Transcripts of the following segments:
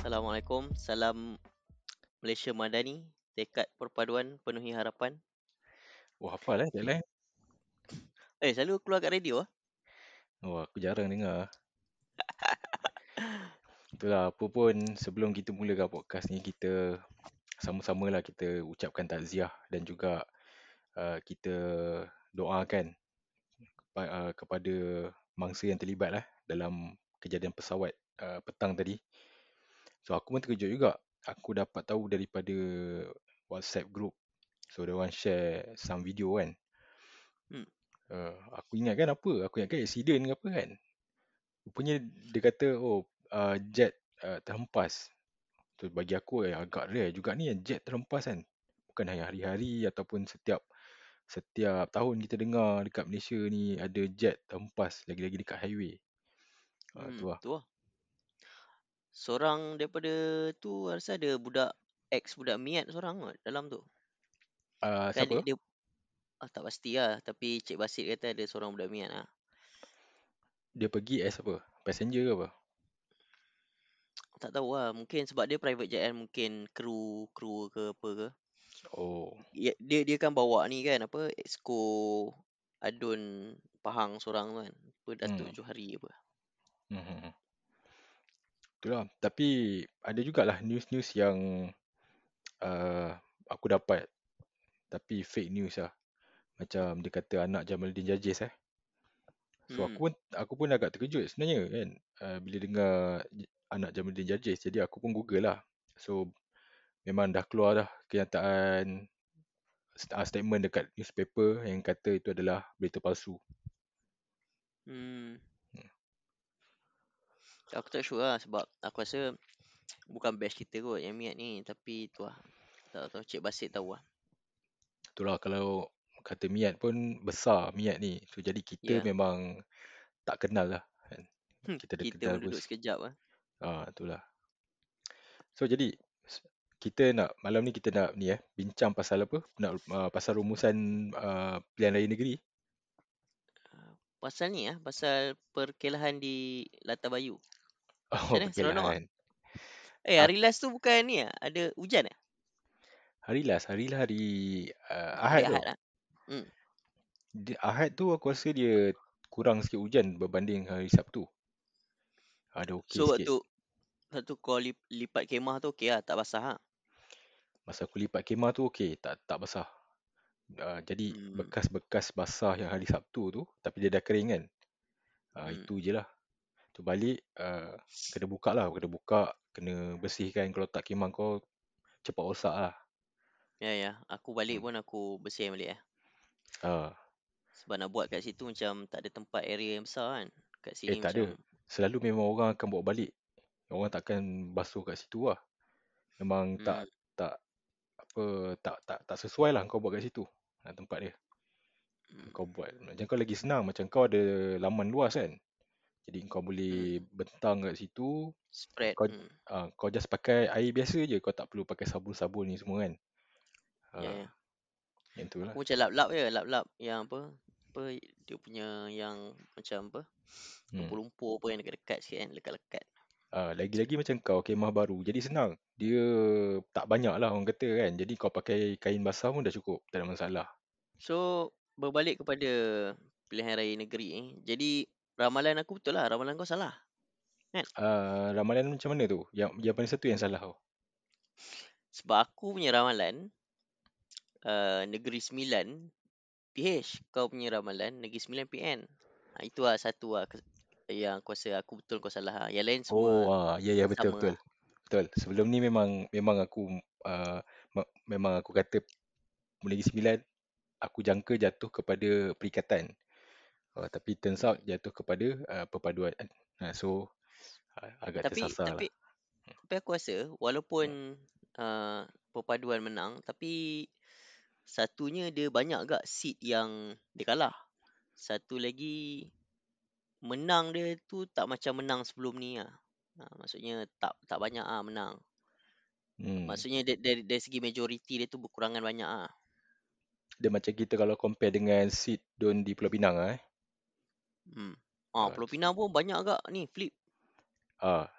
Assalamualaikum. Salam Malaysia Madani. Tekad perpaduan penuhi harapan. Wah, hafal tagline. Selalu keluar kat radio ah. Wah, aku jarang dengar. Itulah, apa pun sebelum kita mulakan podcast ni, kita sama-samalah kita ucapkan takziah dan juga kita doakan kepada mangsa yang terlibat lah dalam kejadian pesawat petang tadi. So, aku pun terkejut juga. Aku dapat tahu daripada WhatsApp group. So, dia orang share some video kan. Hmm. Aku ingatkan apa? Aku ingatkan accident ke apa kan. Rupanya dia kata, jet terhempas. So, bagi aku agak rare juga ni jet terhempas kan. Bukan hanya hari-hari ataupun setiap tahun kita dengar dekat Malaysia ni ada jet terhempas, lagi-lagi dekat highway. Tu lah. Tu lah. Seorang daripada tu rasa ada budak budak Miat seorang kot dalam tu. Kan Siapa? dia tak pasti lah, tapi Cik Basit kata ada seorang budak Miat lah. Dia pergi as apa? Passenger ke apa? Tak tahu lah, mungkin sebab dia private jet kan, mungkin kru ke apa ke. Oh. Dia kan bawa ni kan apa, Exco Adun Pahang seorang tu kan. Apa Datuk Hmm. Johari apa. Hmm. Itulah. Tapi ada jugalah news-news yang uh, aku dapat, tapi fake news lah. Macam dia kata anak Jamaluddin Jajis So Hmm. aku pun agak terkejut sebenarnya kan, bila dengar anak Jamaluddin Jajis. Jadi aku pun Google lah. So memang dah keluar dah kenyataan, statement dekat newspaper yang kata itu adalah berita palsu. Hmm. Aku tak sure lah sebab aku rasa bukan batch kita kot yang Miat ni, tapi tu lah. Tak tahu, Cik Basit tahu lah. Itulah, kalau kata Miat pun besar Miat ni. So jadi kita Ya. memang tak kenal lah kan. Kita dah Kita kenal pun pun. duduk sekejap lah. Itulah. So jadi kita nak malam ni kita nak ni bincang pasal apa? Nak pasal rumusan pilihan raya negeri. Pasal ni pasal perkelahan di Latar Bayu. Macam Oh, mana? Seronok tak? perkelahan. Hari last tu bukan ni ada hujan Hari last hari Hari Ahad tu. Ahad lah. Hmm. Ahad tu aku rasa dia kurang sikit hujan berbanding hari Sabtu. Ada okey So sikit. waktu kau lipat kemah tu okey lah, tak basah lah. Masa aku lipat kemah tu okey, tak basah. Jadi Hmm. bekas-bekas basah yang hari Sabtu tu, tapi dia dah kering kan. Hmm. Itu je lah. Tu balik, kena buka lah. Kena buka, kena bersihkan. Kalau tak kemah kau cepat rosak lah. Ya. Aku balik Hmm. pun aku bersih balik Ah. Sebab nak buat kat situ macam tak ada tempat area yang besar kan. Kat sini Tak ada. macam Selalu memang orang akan bawa balik. Orang takkan basuh kat situ lah. Memang tak hmm. tak apa tak sesuai lah kau buat kat situ. Tempat dia. Kau Hmm. buat macam kau lagi senang, macam kau ada laman luas kan. Jadi kau Hmm. boleh bentang kat situ. Spread. Kau kau just pakai air biasa je. Kau tak perlu pakai sabun-sabun ni semua kan. Ya. Yang tu lah. Aku macam lap-lap je, lap-lap yang apa dia punya yang macam apa, Hmm. lumpur-lumpur apa yang dekat-dekat sikit kan, lekat-lekat. Lagi-lagi macam kau kemah baru. Jadi senang. Dia tak banyak lah orang kata kan. Jadi kau pakai kain basah pun dah cukup. Tak ada masalah. So berbalik kepada pilihan raya negeri ni. Jadi ramalan aku betul lah, ramalan kau salah kan? Ramalan macam mana tu? Yang paling satu yang salah kau. Sebab aku punya ramalan Negeri Sembilan PH, kau punya ramalan Negeri Sembilan PN. Itu lah satu lah yang aku rasa aku betul kau salah lah. Yang lain semua Ya betul sama betul. lah. Betul. Sebelum ni memang aku memang aku kata Negeri Sembilan aku jangka jatuh kepada perikatan. Tapi turns out Hmm. jatuh kepada perpaduan. So agak Tapi tersasar tapi lah. tapi aku rasa walaupun perpaduan menang, tapi satunya dia banyak agak seat yang dia kalah. Satu lagi menang dia tu tak macam menang sebelum ni lah. Maksudnya tak banyak menang. Hmm. Maksudnya dari segi majoriti dia tu berkurangan banyak Dia macam kita kalau compare dengan seat Don di Pulau Pinang Hmm. Ah, Pulau Pinang pun banyak agak ni flip.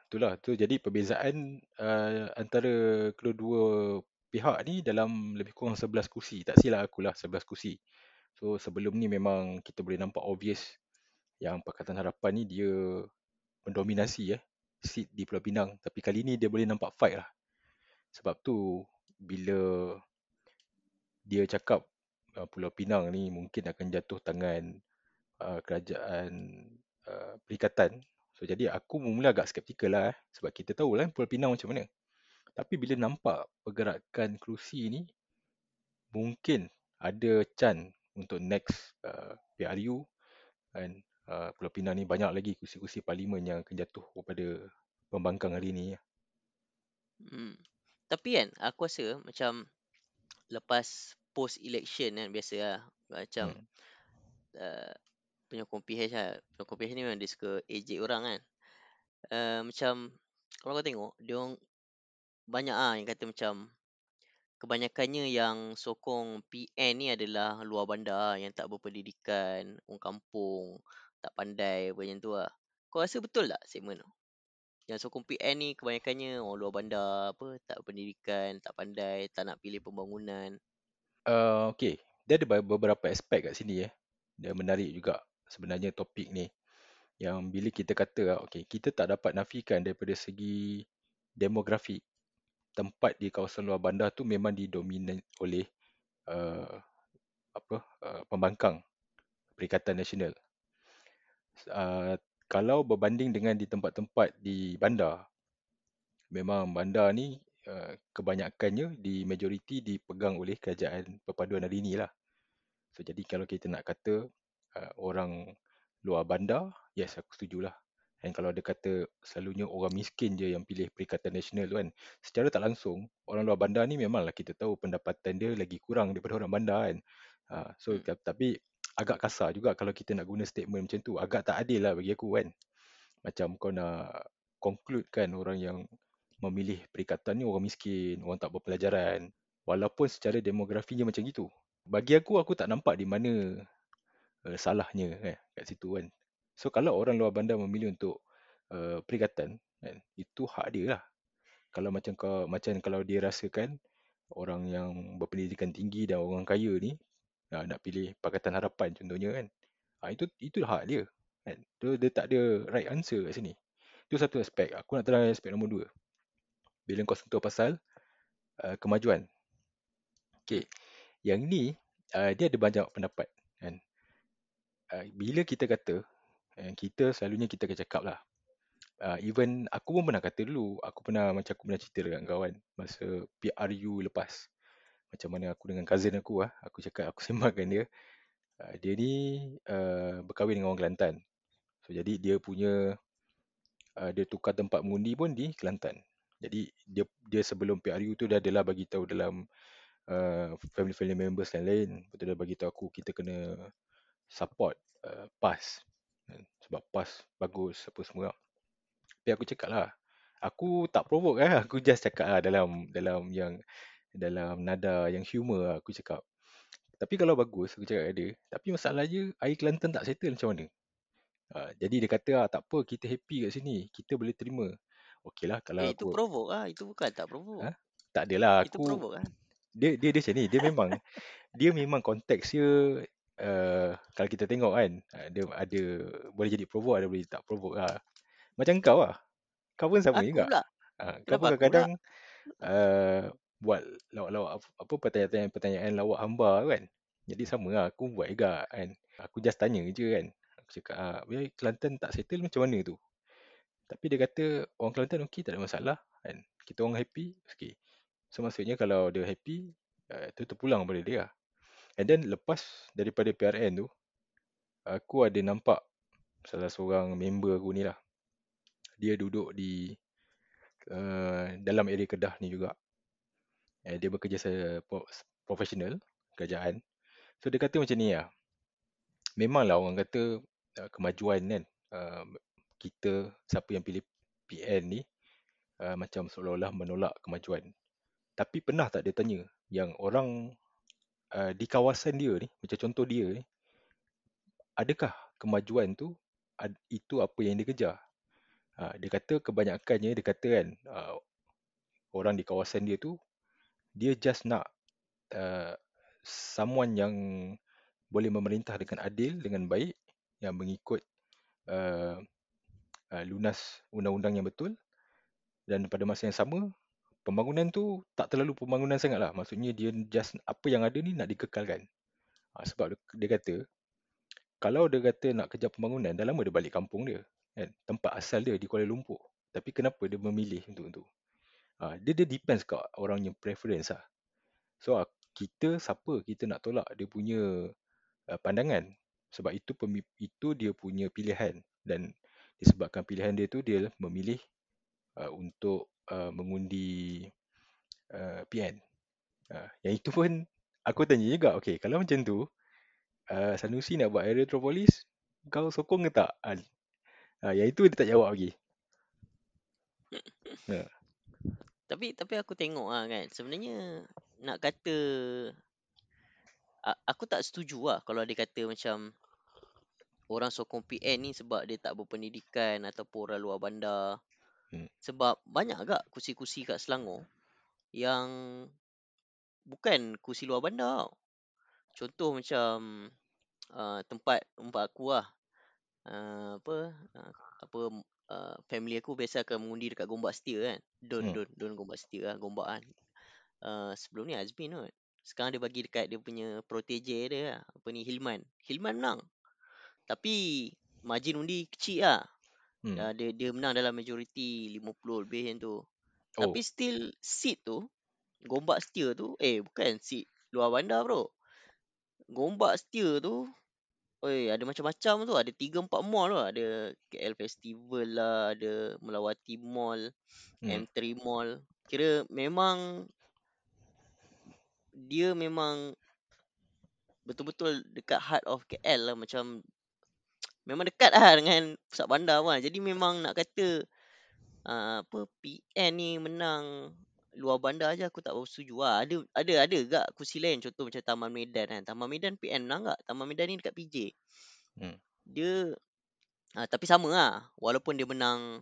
itulah tu jadi perbezaan antara kedua-dua pihak ni dalam lebih kurang 11 kursi. Tak silap akulah 11 kursi. So sebelum ni memang kita boleh nampak obvious yang Pakatan Harapan ni dia mendominasi seat di Pulau Pinang, tapi kali ni dia boleh nampak fight lah. Sebab tu bila dia cakap Pulau Pinang ni mungkin akan jatuh tangan kerajaan perikatan. So jadi aku mula agak skeptikal lah sebab kita tahu lah Pulau Pinang macam mana. Tapi bila nampak pergerakan kerusi ni, mungkin ada chance untuk next PRU kan. Pulau Pinang ni banyak lagi kursi-kursi parlimen yang akan jatuh kepada pembangkang hari ni. Hmm. Tapi kan aku rasa macam lepas post election kan biasa lah macam Hmm. uh, penyokong PH lah. Penyokong PH ni memang dia suka ejek orang kan. Macam kalau kau tengok dia orang banyak ah yang kata macam kebanyakannya yang sokong PN ni adalah luar bandar yang tak berpendidikan, orang kampung, tak pandai apa macam tu lah. Kau rasa betul tak statement tu? Yang sokong PN ni kebanyakannya orang luar bandar apa, tak berpendidikan, tak pandai, tak nak pilih pembangunan. Okay, dia ada beberapa aspek kat sini Dia menarik juga sebenarnya topik ni. Yang bila kita kata, okay, kita tak dapat nafikan daripada segi demografi. Tempat di kawasan luar bandar tu memang didominasi oleh uh, pembangkang Perikatan Nasional. Uh, Kalau berbanding dengan di tempat-tempat di bandar, memang bandar ni kebanyakannya di majoriti dipegang oleh kerajaan perpaduan hari ni lah. So jadi kalau kita nak kata orang luar bandar, yes aku setujulah. Dan kalau ada kata selalunya orang miskin je yang pilih Perikatan Nasional tu kan, secara tak langsung orang luar bandar ni memanglah kita tahu pendapatan dia lagi kurang daripada orang bandar kan. So Hmm. tapi agak kasar juga kalau kita nak guna statement macam tu. Agak tak adil lah bagi aku kan. Macam kau nak conclude kan orang yang memilih perikatan ni orang miskin, orang tak berpelajaran. Walaupun secara demografinya macam itu. Bagi aku tak nampak di mana salahnya kat situ kan. So kalau orang luar bandar memilih untuk perikatan kan, itu hak dia lah. Kalau macam kalau dia rasakan orang yang berpendidikan tinggi dan orang kaya ni nak pilih Pakatan Harapan contohnya kan. Itu hak dia kan. Dia tak ada right answer kat sini. Itu satu aspek. Aku nak terang aspek nombor dua. Bila kau sentuh pasal kemajuan. Hmm. Okay. Yang ni dia ada banyak pendapat kan. Bila kita kata kita selalunya kita akan cakap lah. Even aku pun pernah kata dulu, macam aku pernah cerita dengan kawan masa PRU lepas. Macam mana aku dengan cousin aku cakap, aku sembangkan dia. Dia ni berkahwin dengan orang Kelantan. So jadi dia tukar tempat mengundi pun di Kelantan. Jadi dia sebelum PRU tu dia adalah bagi tahu dalam family members lain-lain. Betul dia bagi tahu aku kita kena support PAS. Sebab PAS bagus apa semua. Tapi aku cakap lah, aku tak provoke aku just cakap lah dalam nada yang humor lah, aku cakap. Tapi kalau bagus, aku cakap kat dia, tapi masalahnya air Kelantan tak settle macam mana? Jadi dia kata tak apa, kita happy kat sini, kita boleh terima. Okey lah kalau Itu aku, provoke ah, itu bukan tak provoke. ha? Tak adalah Itu aku, provoke kan. dia macam ni, dia memang konteks dia, kalau kita tengok kan, dia ada, boleh jadi provoke, ada boleh tak provoke lah. Macam kau lah, kau pun sama Aku juga. pula. Kau Kenapa pun aku pula? kadang-kadang buat lawak-lawak apa pertanyaan lawak hamba kan. Jadi sama lah aku buat juga kan. Aku just tanya je kan. Aku cakap Kelantan tak settle macam mana tu? Tapi dia kata orang Kelantan okey, tak ada masalah kan. Kita orang happy, okey. So maksudnya kalau dia happy, tu terpulang pada dia lah. And then lepas daripada PRN tu, aku ada nampak salah seorang member aku ni lah. Dia duduk di dalam area Kedah ni juga. Dia bekerja profesional kerajaan. So dia kata macam ni lah. Memanglah orang kata kemajuan kan. Uh, Kita siapa yang pilih PN ni macam seolah-olah menolak kemajuan. Tapi pernah tak dia tanya yang orang di kawasan dia ni, macam contoh dia ni, adakah kemajuan tu itu apa yang dia kejar? Dia kata kebanyakannya, dia kata kan, orang di kawasan dia tu, dia just nak uh, someone yang boleh memerintah dengan adil, dengan baik, yang mengikut uh, lunas undang-undang yang betul, dan pada masa yang sama pembangunan tu tak terlalu pembangunan sangat lah. Maksudnya dia just apa yang ada ni nak dikekalkan. Sebab dia kata kalau dia kata nak kejar pembangunan, dah lama dia balik kampung dia, kan? Tempat asal dia di Kuala Lumpur. Tapi kenapa dia memilih untuk tu? Dia depends kat orang yang preference lah. So kita siapa kita nak tolak dia punya pandangan, sebab itu dia punya pilihan, dan disebabkan pilihan dia tu dia memilih untuk mengundi PN. Yang itu pun aku tanya juga, okey kalau macam tu Sanusi nak buat Aerotropolis, kau sokong ke tak? Yang itu dia tak jawab lagi. Ha. Tapi aku tengok lah kan, sebenarnya nak kata aku tak setuju lah kalau dia kata macam orang sokong PN ni sebab dia tak berpendidikan ataupun orang luar bandar. Hmm. Sebab banyak agak kursi-kursi kat Selangor yang bukan kursi luar bandar tau. Contoh macam tempat aku lah, apa apa family aku biasa akan mengundi dekat Gombak Setia kan. Hmm. Don Gombak Setia lah, Gombak kan. Sebelum ni Azmin kot. Sekarang dia bagi dekat dia punya protege dia lah, apa ni, Hilman menang. Tapi margin undi kecil lah. Hmm. Dia menang dalam majoriti 50 lebih macam tu. Tapi Oh. still seat tu, Gombak Setia tu, bukan seat luar bandar bro. Gombak Setia tu, ada macam-macam tu. Ada 3-4 mall tu. Ada KL Festival lah, ada Melawati Mall, Hmm. M3 Mall. Kira dia memang betul-betul dekat heart of KL lah. Macam memang dekat lah dengan pusat bandar pun. Jadi memang nak kata PN ni menang luar bandar je, aku tak berapa setuju lah. Ada gak kursi lain, contoh macam Taman Medan kan. Taman Medan PN menang gak? Taman Medan ni dekat PJ. Hmm. Dia tapi sama lah. Walaupun dia menang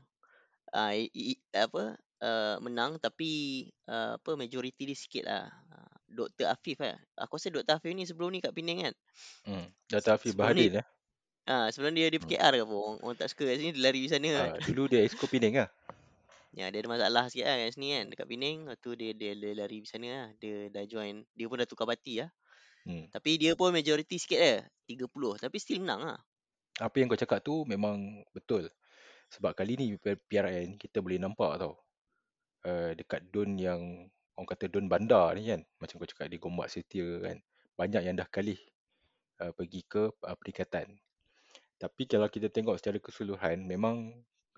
menang, tapi apa, majoriti dia sikit lah. Dr. Afif lah. Aku rasa Dr. Afif ni sebelum ni kat Penang kan. Dr. Afif Sebelum ni Bahadil sebelum dia Hmm. PKR ke apa, orang tak suka kat sini, dia lari di sana kan. Dulu dia Exco Penang lah. Ya, dia ada masalah sikit lah kat sini kan, dekat Penang. Lepas tu dia lari di sana lah. Dia dah join, dia pun dah tukar parti lah. Hmm. Tapi dia pun majoriti sikit lah, 30. Tapi still menang lah. Apa yang kau cakap tu memang betul. Sebab kali ni PRN kita boleh nampak tau, dekat Don yang orang kata Don bandar ni kan, macam kau cakap di Gombak Setia kan, banyak yang dah kalih pergi ke perikatan. Tapi kalau kita tengok secara keseluruhan, memang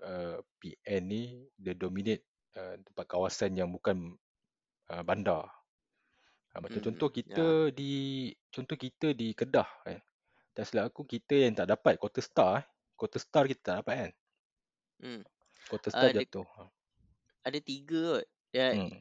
PN ni dia dominate tempat kawasan yang bukan bandar. Macam Ya. contoh kita di Kedah kan. Tak silap aku, kita yang tak dapat Quarter Star Quarter Star kita tak dapat kan. Hmm. Quarter Star Dia jatuh. ada 3 kot. Ya, Hmm.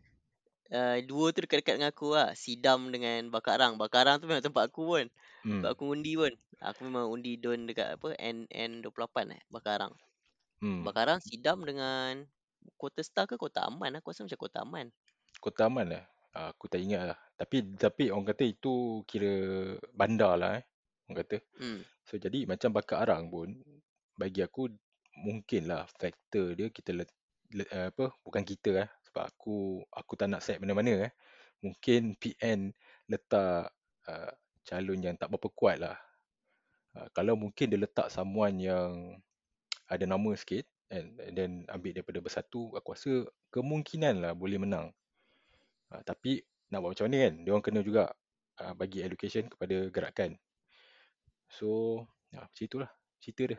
2 tu dekat-dekat dengan aku lah. Sidam dengan Bakarang. Bakarang tu memang tempat aku pun. Tempat Hmm. aku undi pun. Aku memang undi Don dekat apa, N28 Bakarang. Hmm. Bakarang, Sidam dengan Kota Star ke Kota Aman. Aku rasa macam Kota Aman. Kota Aman lah. Aku tak ingat lah. Tapi orang kata itu kira bandar lah orang kata. Hmm. So jadi macam Bakar Arang pun, bagi aku mungkin lah faktor dia kita bukan kita sebab aku tak nak set mana-mana mungkin PN letak uh, calon yang tak berapa kuat lah. Kalau mungkin dia letak someone yang ada nama sikit, and then ambil daripada bersatu, aku rasa kemungkinan lah boleh menang. Tapi nak buat macam mana kan, dia orang kena juga bagi allocation kepada gerakan. So macam itulah cerita dia.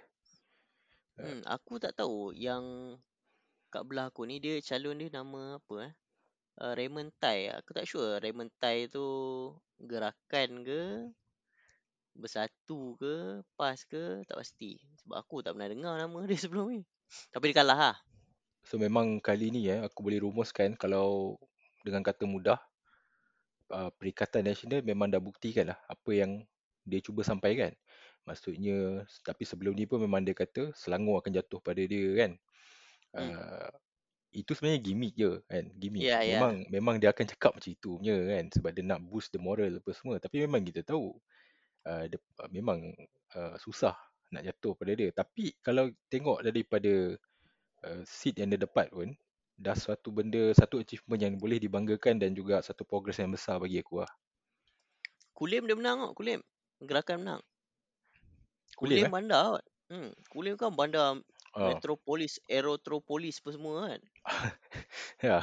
Aku tak tahu yang kat belah aku ni, dia calon dia nama apa Raymond Tai. Aku tak sure Raymond Tai tu gerakan ke, bersatu ke, PAS ke, tak pasti. Sebab aku tak pernah dengar nama dia sebelum ni. Tapi dia kalah lah. So memang kali ni aku boleh rumuskan, kalau dengan kata mudah, Perikatan Nasional memang dah buktikan lah apa yang dia cuba sampaikan. Maksudnya, tapi sebelum ni pun memang dia kata Selangor akan jatuh pada dia kan. Hmm. Uh, itu sebenarnya gimmick je kan, gimmick. Ya, ya. Memang dia akan cakap macam itu punya kan, sebab dia nak boost the moral apa semua. Tapi memang kita tahu memang susah nak jatuh pada dia. Tapi kalau tengok daripada seat yang dia dapat pun, dah suatu benda, satu achievement yang boleh dibanggakan dan juga satu progress yang besar bagi aku lah. Kulim dia menang kok, Kulim. Gerakan menang. Kulim Kulim bandar kot. Kulim kan bandar Oh, Metropolis, Aerotropolis apa semua kan. ya.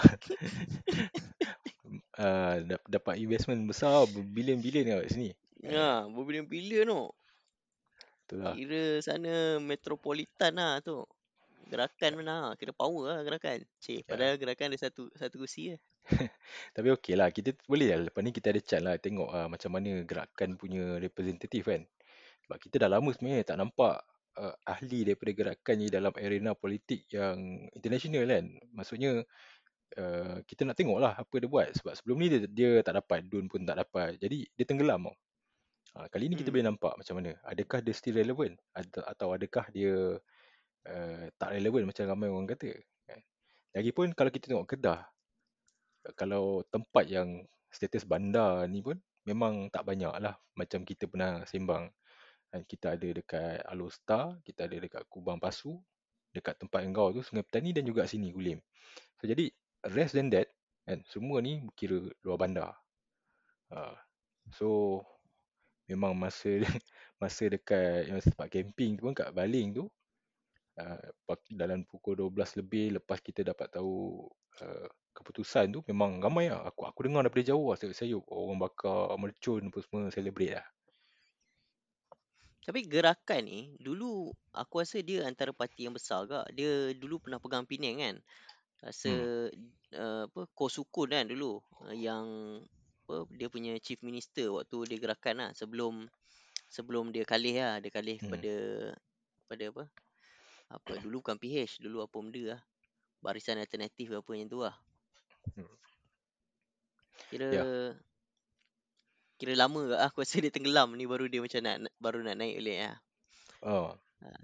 Dapat investment besar berbilion-bilion kat sini. Ya, berbilion-bilion tu. Itulah. Kira sana metropolitan lah tu. Gerakan menang lah. Kira power lah gerakan. Ya. Padahal gerakan ada satu kursi lah. Tapi okey lah, kita boleh lah lepas ni kita ada chat lah tengok macam mana gerakan punya representative kan. Sebab kita dah lama sebenarnya tak nampak ahli daripada gerakan ni dalam arena politik yang international kan. Maksudnya kita nak tengok lah apa dia buat. Sebab sebelum ni dia tak dapat, DUN pun tak dapat. Jadi dia tenggelam tau. Kali ni kita Hmm. boleh nampak macam mana. Adakah dia still relevant? Atau adakah dia tak relevan macam ramai orang kata. Kan? Lagipun kalau kita tengok Kedah, kalau tempat yang status bandar ni pun memang tak banyak lah. Macam kita pernah sembang. Kita ada dekat Alostar, kita ada dekat Kubang Pasu, dekat tempat engkau tu Sungai Petani dan juga sini Gulim. So jadi rest than that kan, semua ni kira luar bandar. Uh, so memang masa masa dekat yang tempat camping tu pun kat Baling tu, dalam pukul 12 lebih lepas kita dapat tahu keputusan tu, memang ramai lah. Aku dengar daripada jauh lah, sayup-sayup orang bakar mercun apa semua, celebrate lah. Tapi gerakan ni, dulu aku rasa dia antara parti yang besar agak. Dia dulu pernah pegang Penang kan. Rasa Hmm. apa Kosukun kan dulu. Yang apa dia punya chief minister waktu dia gerakan lah. Sebelum dia kalih lah. Dia kalih Hmm. kepada apa. Apa dulu bukan PH. Dulu apa benda lah. Barisan Alternatif apa yang tu lah. Hmm. Kira Ya. kira lama ke aku rasa dia tenggelam ni baru dia macam baru nak naik balik lah. Oh.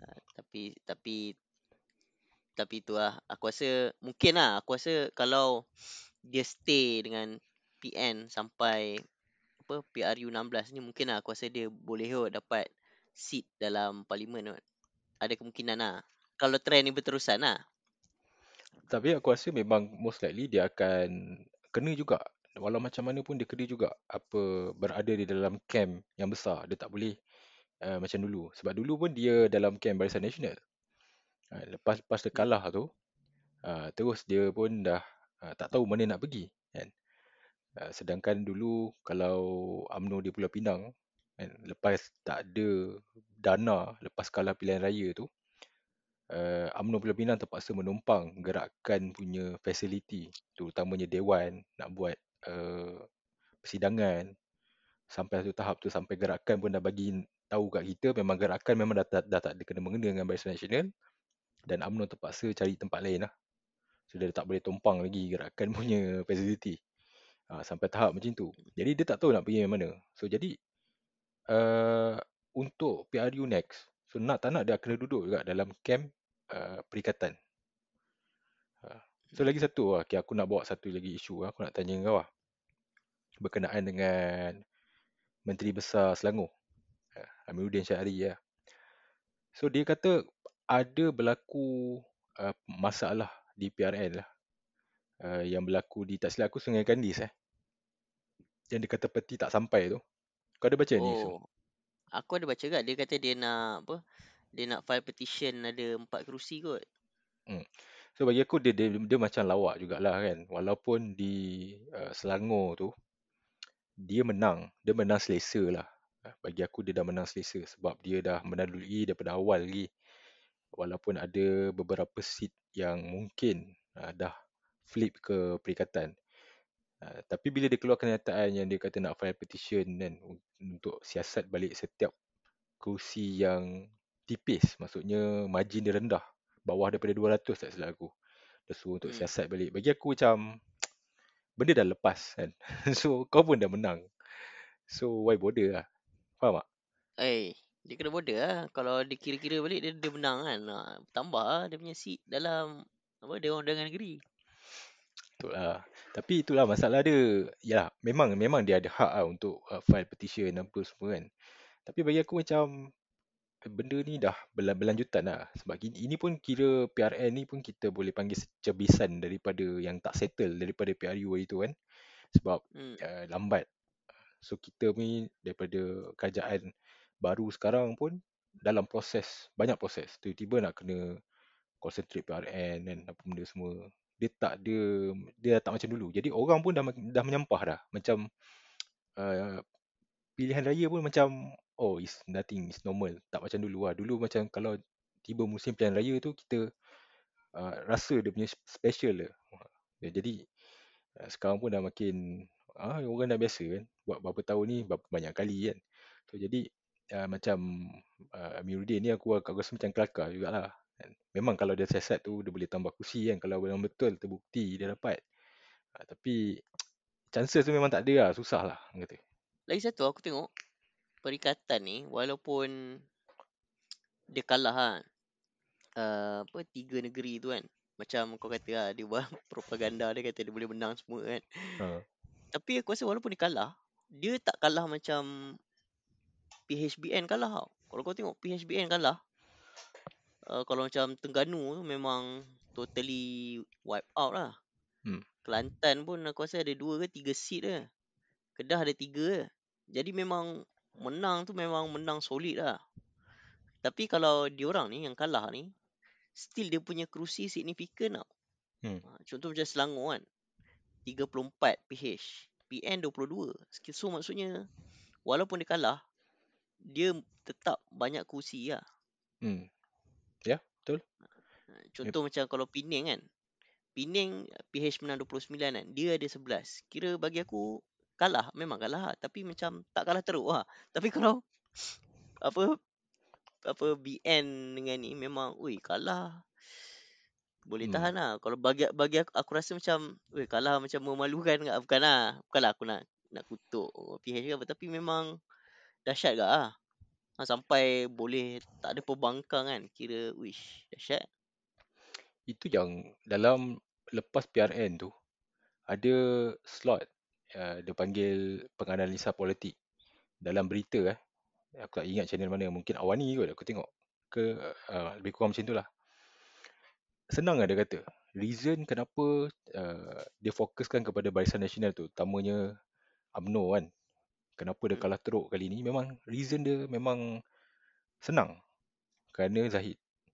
Tapi tu lah aku rasa mungkin lah aku rasa kalau dia stay dengan PN sampai apa PRU 16 ni mungkin lah aku rasa dia boleh kot dapat seat dalam parlimen kot. Ada kemungkinan lah. Kalau trend ni berterusan lah. Tapi aku rasa memang most likely dia akan kena juga. Walau macam mana pun dia kena juga apa berada di dalam camp yang besar. Dia tak boleh macam dulu. Sebab dulu pun dia dalam camp Barisan Nasional. Lepas dia Hmm. kalah tu, terus dia pun dah tak tahu mana nak pergi. Kan? Sedangkan dulu kalau UMNO di Pulau Pinang, kan, lepas tak ada dana, lepas kalah pilihan raya tu, UMNO Pulau Pinang terpaksa menumpang gerakan punya fasiliti, terutamanya Dewan, nak buat persidangan. Sampai satu tahap tu, sampai gerakan pun dah bagi tahu kat kita, memang gerakan memang dah tak ada kena-mengena dengan Barisan Nasional, dan UMNO terpaksa cari tempat lain lah. So dia tak boleh tumpang lagi gerakan punya fasiliti. Sampai tahap macam tu. Jadi dia tak tahu nak pergi mana. So jadi uh, untuk PRU next, so nak tak nak dia kena duduk juga dalam camp perikatan. So lagi satu lah, okay, aku nak bawa satu lagi isu lah, aku nak tanya kau lah. Berkenaan dengan Menteri Besar Selangor, Amiruddin Syahri lah. So dia kata ada berlaku masalah di PRN lah. Yang berlaku di, tak silap aku, Sungai Kandis yang dia kata peti tak sampai tu. Kau ada baca ni isu? Oh, aku ada baca kat dia kata dia nak apa? Dia nak file petition ada 4 kerusi kot. Hmm. So bagi aku dia macam lawak jugalah kan. Walaupun di Selangor tu dia menang selesa lah. Bagi aku dia dah menang selesa sebab dia dah melalui daripada awal lagi. Walaupun ada beberapa seat yang mungkin dah flip ke perikatan. Tapi bila dia keluar kenyataan yang dia kata nak file petition kan untuk siasat balik setiap kerusi yang tipis, maksudnya margin dia rendah, bawah daripada 200 tak silap aku. Dia suruh untuk Hmm. siasat balik. Bagi aku macam benda dah lepas kan. So kau pun dah menang. So why bother lah. Faham tak? Dia kena border lah. Kalau dia kira-kira balik dia menang kan. Tambah lah dia punya seat dalam Apa Dewan Undangan Negeri. Betul lah. Tapi itulah masalah dia. Ya, memang memang dia ada hak lah untuk file petition apa semua kan. Tapi bagi aku macam benda ni dah berlanjutan lah. Sebab ini pun kira PRN ni pun kita boleh panggil cebisan daripada yang tak settle daripada PRU hari tu kan. Sebab Hmm. lambat. So kita ni daripada kerajaan baru sekarang pun dalam proses, banyak proses. Tiba-tiba nak kena concentrate PRN dan apa benda semua. Dia tak macam dulu. Jadi orang pun dah menyampah dah. Macam uh, pilihan raya pun macam oh it's nothing, it's normal. Tak macam dulu lah. Dulu macam kalau tiba musim pilihan raya tu kita rasa dia punya special lah. Jadi sekarang pun dah makin orang dah biasa kan. Buat berapa tahun ni banyak kali kan. So jadi macam Amiruddin ni aku rasa macam kelakar jugalah. Kan. Memang kalau dia siasat tu dia boleh tambah kursi kan. Kalau memang betul terbukti dia dapat. Tapi chances tu memang tak ada lah. Susah lah. Kata. Lagi satu aku tengok perikatan ni walaupun dia kalah kan, apa 3 negeri tu kan. Macam kau kata lah, dia buat propaganda dia kata dia boleh menang semua kan. Ha. Tapi aku rasa walaupun dia kalah, dia tak kalah macam PHBN kalah tau. Kalau kau tengok PHBN kalah, kalau macam Terengganu tu memang totally wipe out lah. Hmm. Kelantan pun aku rasa ada 2 ke 3 seat je. Kedah ada 3 je. Jadi memang menang tu memang menang solid lah. Tapi kalau diorang ni yang kalah ni, still dia punya kerusi signifikan tau. Hmm. Contoh macam Selangor kan, 34 PH, PN 22. So maksudnya walaupun dia kalah, dia tetap banyak kursi lah. Hmm. Ya, betul. Yep. Contoh macam kalau Pening kan, Pening PH menang 29 kan, dia ada 11. Kira bagi aku kalah, memang kalah lah. Tapi macam tak kalah teruk lah. Tapi kalau apa BN dengan ni memang kalah boleh Hmm. tahan lah. Kalau bagi aku rasa macam kalah macam memalukan kat. Bukanlah aku nak kutuk PH ke apa, tapi memang dahsyat gak lah. Sampai boleh tak ada pembangkang kan. Kira dahsyat. Itu yang dalam lepas PRN tu ada slot dia panggil penganalisa politik dalam berita aku tak ingat channel mana, mungkin Awani kot aku tengok ke lebih kurang macam itulah. Senang lah dia kata reason kenapa dia fokuskan kepada Barisan Nasional tu, utamanya UMNO kan, kenapa dia Hmm. kalah teruk kali ni. Memang reason dia memang senang, kerana Zahid.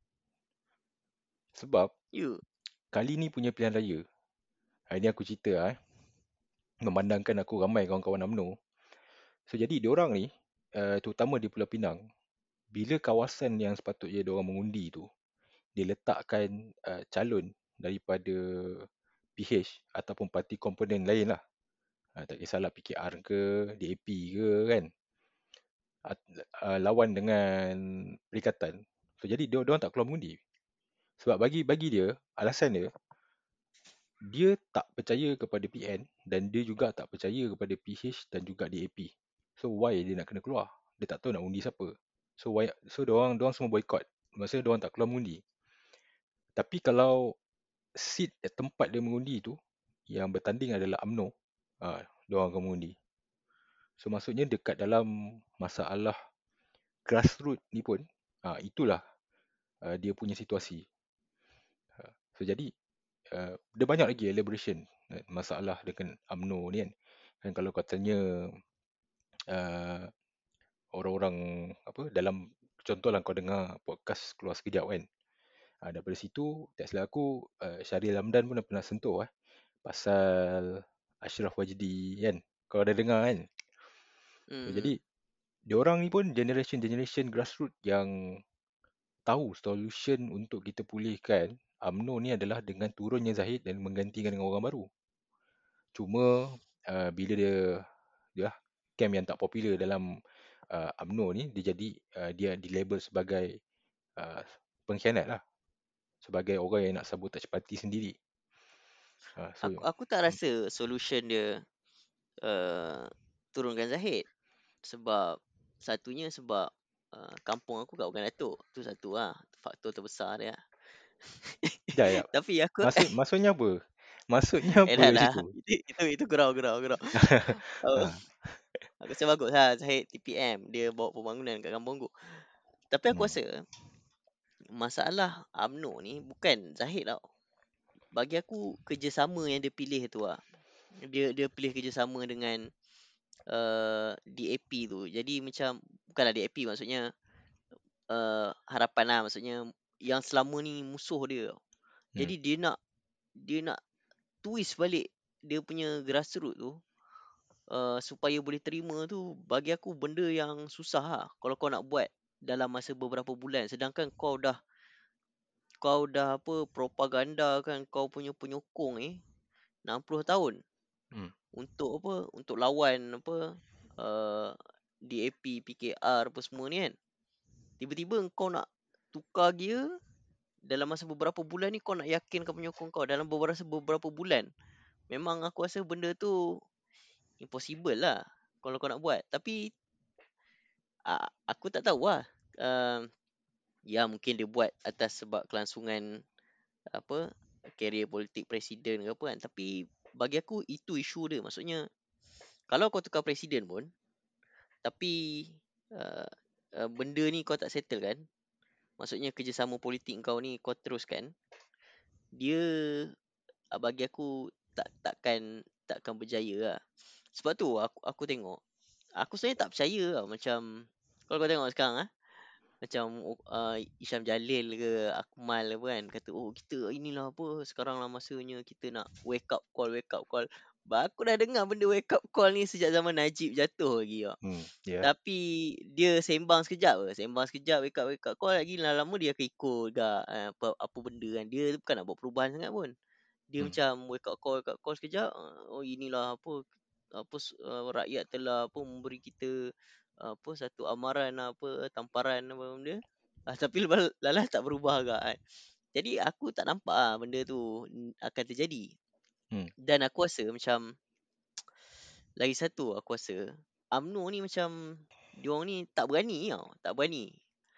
Sebab You. kali ni punya pilihan raya, hari ni aku cerita memandangkan aku ramai kawan-kawan UMNO. So jadi diorang ni terutama di Pulau Pinang, bila kawasan yang sepatutnya diorang mengundi tu diletakkan calon daripada PH ataupun parti komponen lain lah. Tak kisahlah PKR ke, DAP ke kan. Lawan dengan perikatan. So jadi dia orang tak keluar mengundi. Sebab bagi dia, alasan dia tak percaya kepada PN dan dia juga tak percaya kepada PH dan juga DAP. So why dia nak kena keluar? Dia tak tahu nak undi siapa. So diorang semua boycott. Maksudnya diorang tak keluar mengundi. Tapi kalau seat tempat dia mengundi tu yang bertanding adalah UMNO, diorang akan mengundi. So maksudnya dekat dalam masalah grassroots ni pun, itulah dia punya situasi. So jadi dia banyak lagi elaboration masalah dengan UMNO ni kan. Dan kalau kau tanya uh, orang-orang apa dalam, contohlah kau dengar podcast Keluar Sekejap kan. Daripada situ tak silap aku Syahrir Lamdan pun dah pernah sentuh pasal Ashraf Wajdi kan. Kau ada dengar kan? So, Hmm. jadi diorang ni pun generation grassroots yang tahu solution untuk kita pulihkan UMNO ni adalah dengan turunnya Zahid dan menggantikan dengan orang baru. Cuma bila dia camp yang tak popular dalam UMNO ni, dia dilabel sebagai pengkhianat lah, sebagai orang yang nak sabotage parti sendiri. So Aku tak rasa solution dia turunkan Zahid. Sebab satunya sebab kampung aku kat Bukan Datuk. Tu satu lah. Faktor terbesar dia. Jap, jap. Tapi aku Maksudnya apa? Maksudnya apa dah kat dah. situ? Itu gurau. Oh, Ha. aku rasa bagus lah Zahid TPM dia bawa pembangunan kat kampung aku. Tapi aku Hmm. rasa masalah UMNO ni bukan Zahid tau. Bagi aku kerjasama yang dia pilih tu lah. Dia pilih kerjasama dengan DAP tu. Jadi macam bukanlah DAP maksudnya harapan lah maksudnya yang selama ni musuh dia tau. Hmm. Jadi dia nak twist balik dia punya grassroots tu supaya boleh terima tu bagi aku benda yang susah lah kalau kau nak buat dalam masa beberapa bulan sedangkan kau dah apa propaganda kan kau punya penyokong 60 tahun Hmm. untuk apa untuk lawan apa uh, DAP PKR apa semua ni kan tiba-tiba kau nak tukar gear dalam masa beberapa bulan ni kau nak yakinkan penyokong kau dalam beberapa bulan memang aku rasa benda tu impossible lah kalau kau nak buat tapi aku tak tahu lah uh, ya mungkin dia buat atas sebab kelangsungan apa karier politik presiden ke apa kan tapi bagi aku itu isu dia maksudnya kalau kau tukar presiden pun tapi uh, benda ni kau tak settle kan maksudnya kerjasama politik kau ni kau teruskan dia bagi aku takkan berjaya lah sebab tu aku tengok aku sebenarnya tak percaya lah macam kalau kau tengok sekarang macam Isyam Jalil ke Akmal apa kan kata oh kita inilah apa sekarang lah masanya kita nak wake up call aku dah dengar benda wake up call ni sejak zaman Najib jatuh lagi tak. Hmm. Ya. Tapi dia sembang sekejap wake up call lagi lama dia akan ikut juga apa benda kan dia bukan nak buat perubahan sangat pun dia Hmm. macam wake up call sekejap oh inilah rakyat telah apa memberi kita apa satu amaran apa tamparan apa benda tapi lepas lalas tak berubah agak kan. Jadi aku tak nampak benda tu akan terjadi Hmm. dan aku rasa macam lagi satu aku rasa UMNO ni macam diorang ni tak berani tau tak berani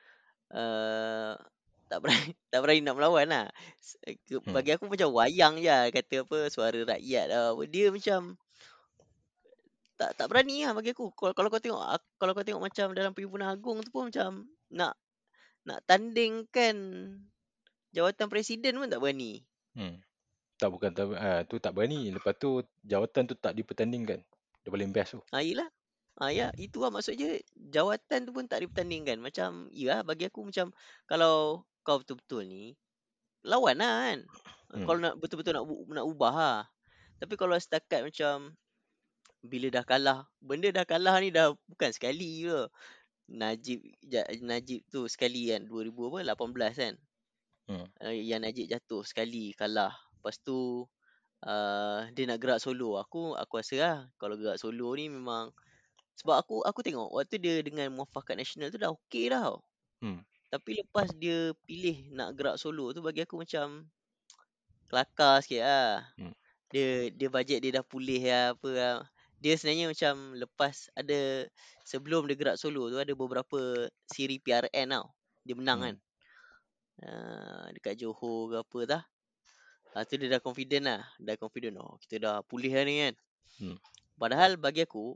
uh, tak berani tak berani nak melawan lah Hmm. bagi aku macam wayang je lah, kata apa suara rakyat lah dia macam tak berani lah bagi aku. Kalau kau tengok kalau kau tengok macam dalam Perhimpunan Agung tu pun macam nak nak tandingkan jawatan presiden pun tak berani. Hmm. Tak, bukan tak, tu tak berani. Lepas tu jawatan tu tak dipertandingkan. Dia paling best tu. Yelah. Ya, itu lah maksudnya jawatan tu pun tak dipertandingkan. Macam, ya bagi aku macam kalau kau betul-betul ni, lawan lah kan. Hmm. Kalau nak betul-betul nak ubah lah. Tapi kalau setakat macam bila dah kalah, benda dah kalah ni dah bukan sekali ke. Najib tu sekali kan 2018 kan. Hmm. Yang Najib jatuh sekali kalah. Lepas tu dia nak gerak solo. Aku rasa lah kalau gerak solo ni memang sebab aku tengok waktu dia dengan Muafakat Nasional tu dah okey dah tau. Hmm. Tapi lepas dia pilih nak gerak solo tu bagi aku macam kelakar sikit lah. Hmm. Dia bajet dia dah pulih lah apa lah. Dia sebenarnya macam lepas ada sebelum dia gerak solo tu ada beberapa siri PRN tau. Dia menang Hmm. kan. Dekat Johor ke apa dah. Tu dia dah confident lah. Dah confident. Oh, kita dah pulih lah ni kan. Hmm. Padahal bagi aku,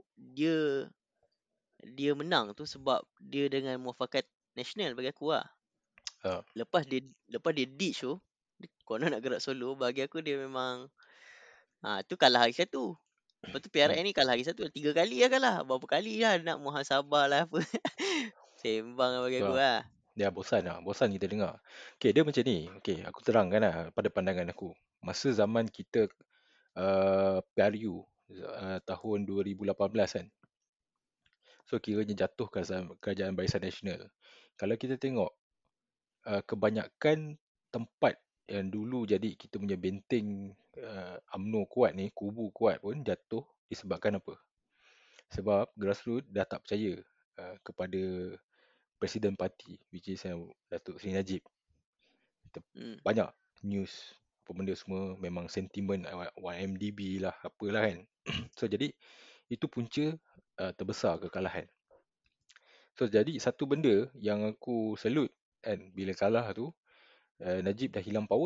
dia menang tu sebab dia dengan Muafakat Nasional bagi aku lah. Ah. Lepas dia ditch tu, konon nak gerak solo, bagi aku dia memang tu kalah lagi satu. Lepas tu Hmm. PRN ni kalah lagi satu. 3 kali lah kalah. Berapa kali lah nak muhasabah lah apa. Sembang lah bagi Tu aku lah. lah. Dia bosan lah. Bosan kita dengar. Okay, dia macam ni. Okay, aku terangkan lah pada pandangan aku. Masa zaman kita PRU tahun 2018 kan. So kiranya jatuh kerajaan Barisan Nasional. Kalau kita tengok kebanyakan tempat yang dulu jadi kita punya benteng UMNO kuat ni, kubu kuat pun jatuh disebabkan apa? Sebab grassroots dah tak percaya kepada Presiden Parti, which is Datuk Seri Najib. Hmm. Banyak news apa benda semua memang sentimen YMDB lah apalah kan. So jadi itu punca terbesar kekalahan. So jadi satu benda yang aku salute kan bila kalah tu, Najib dah hilang power,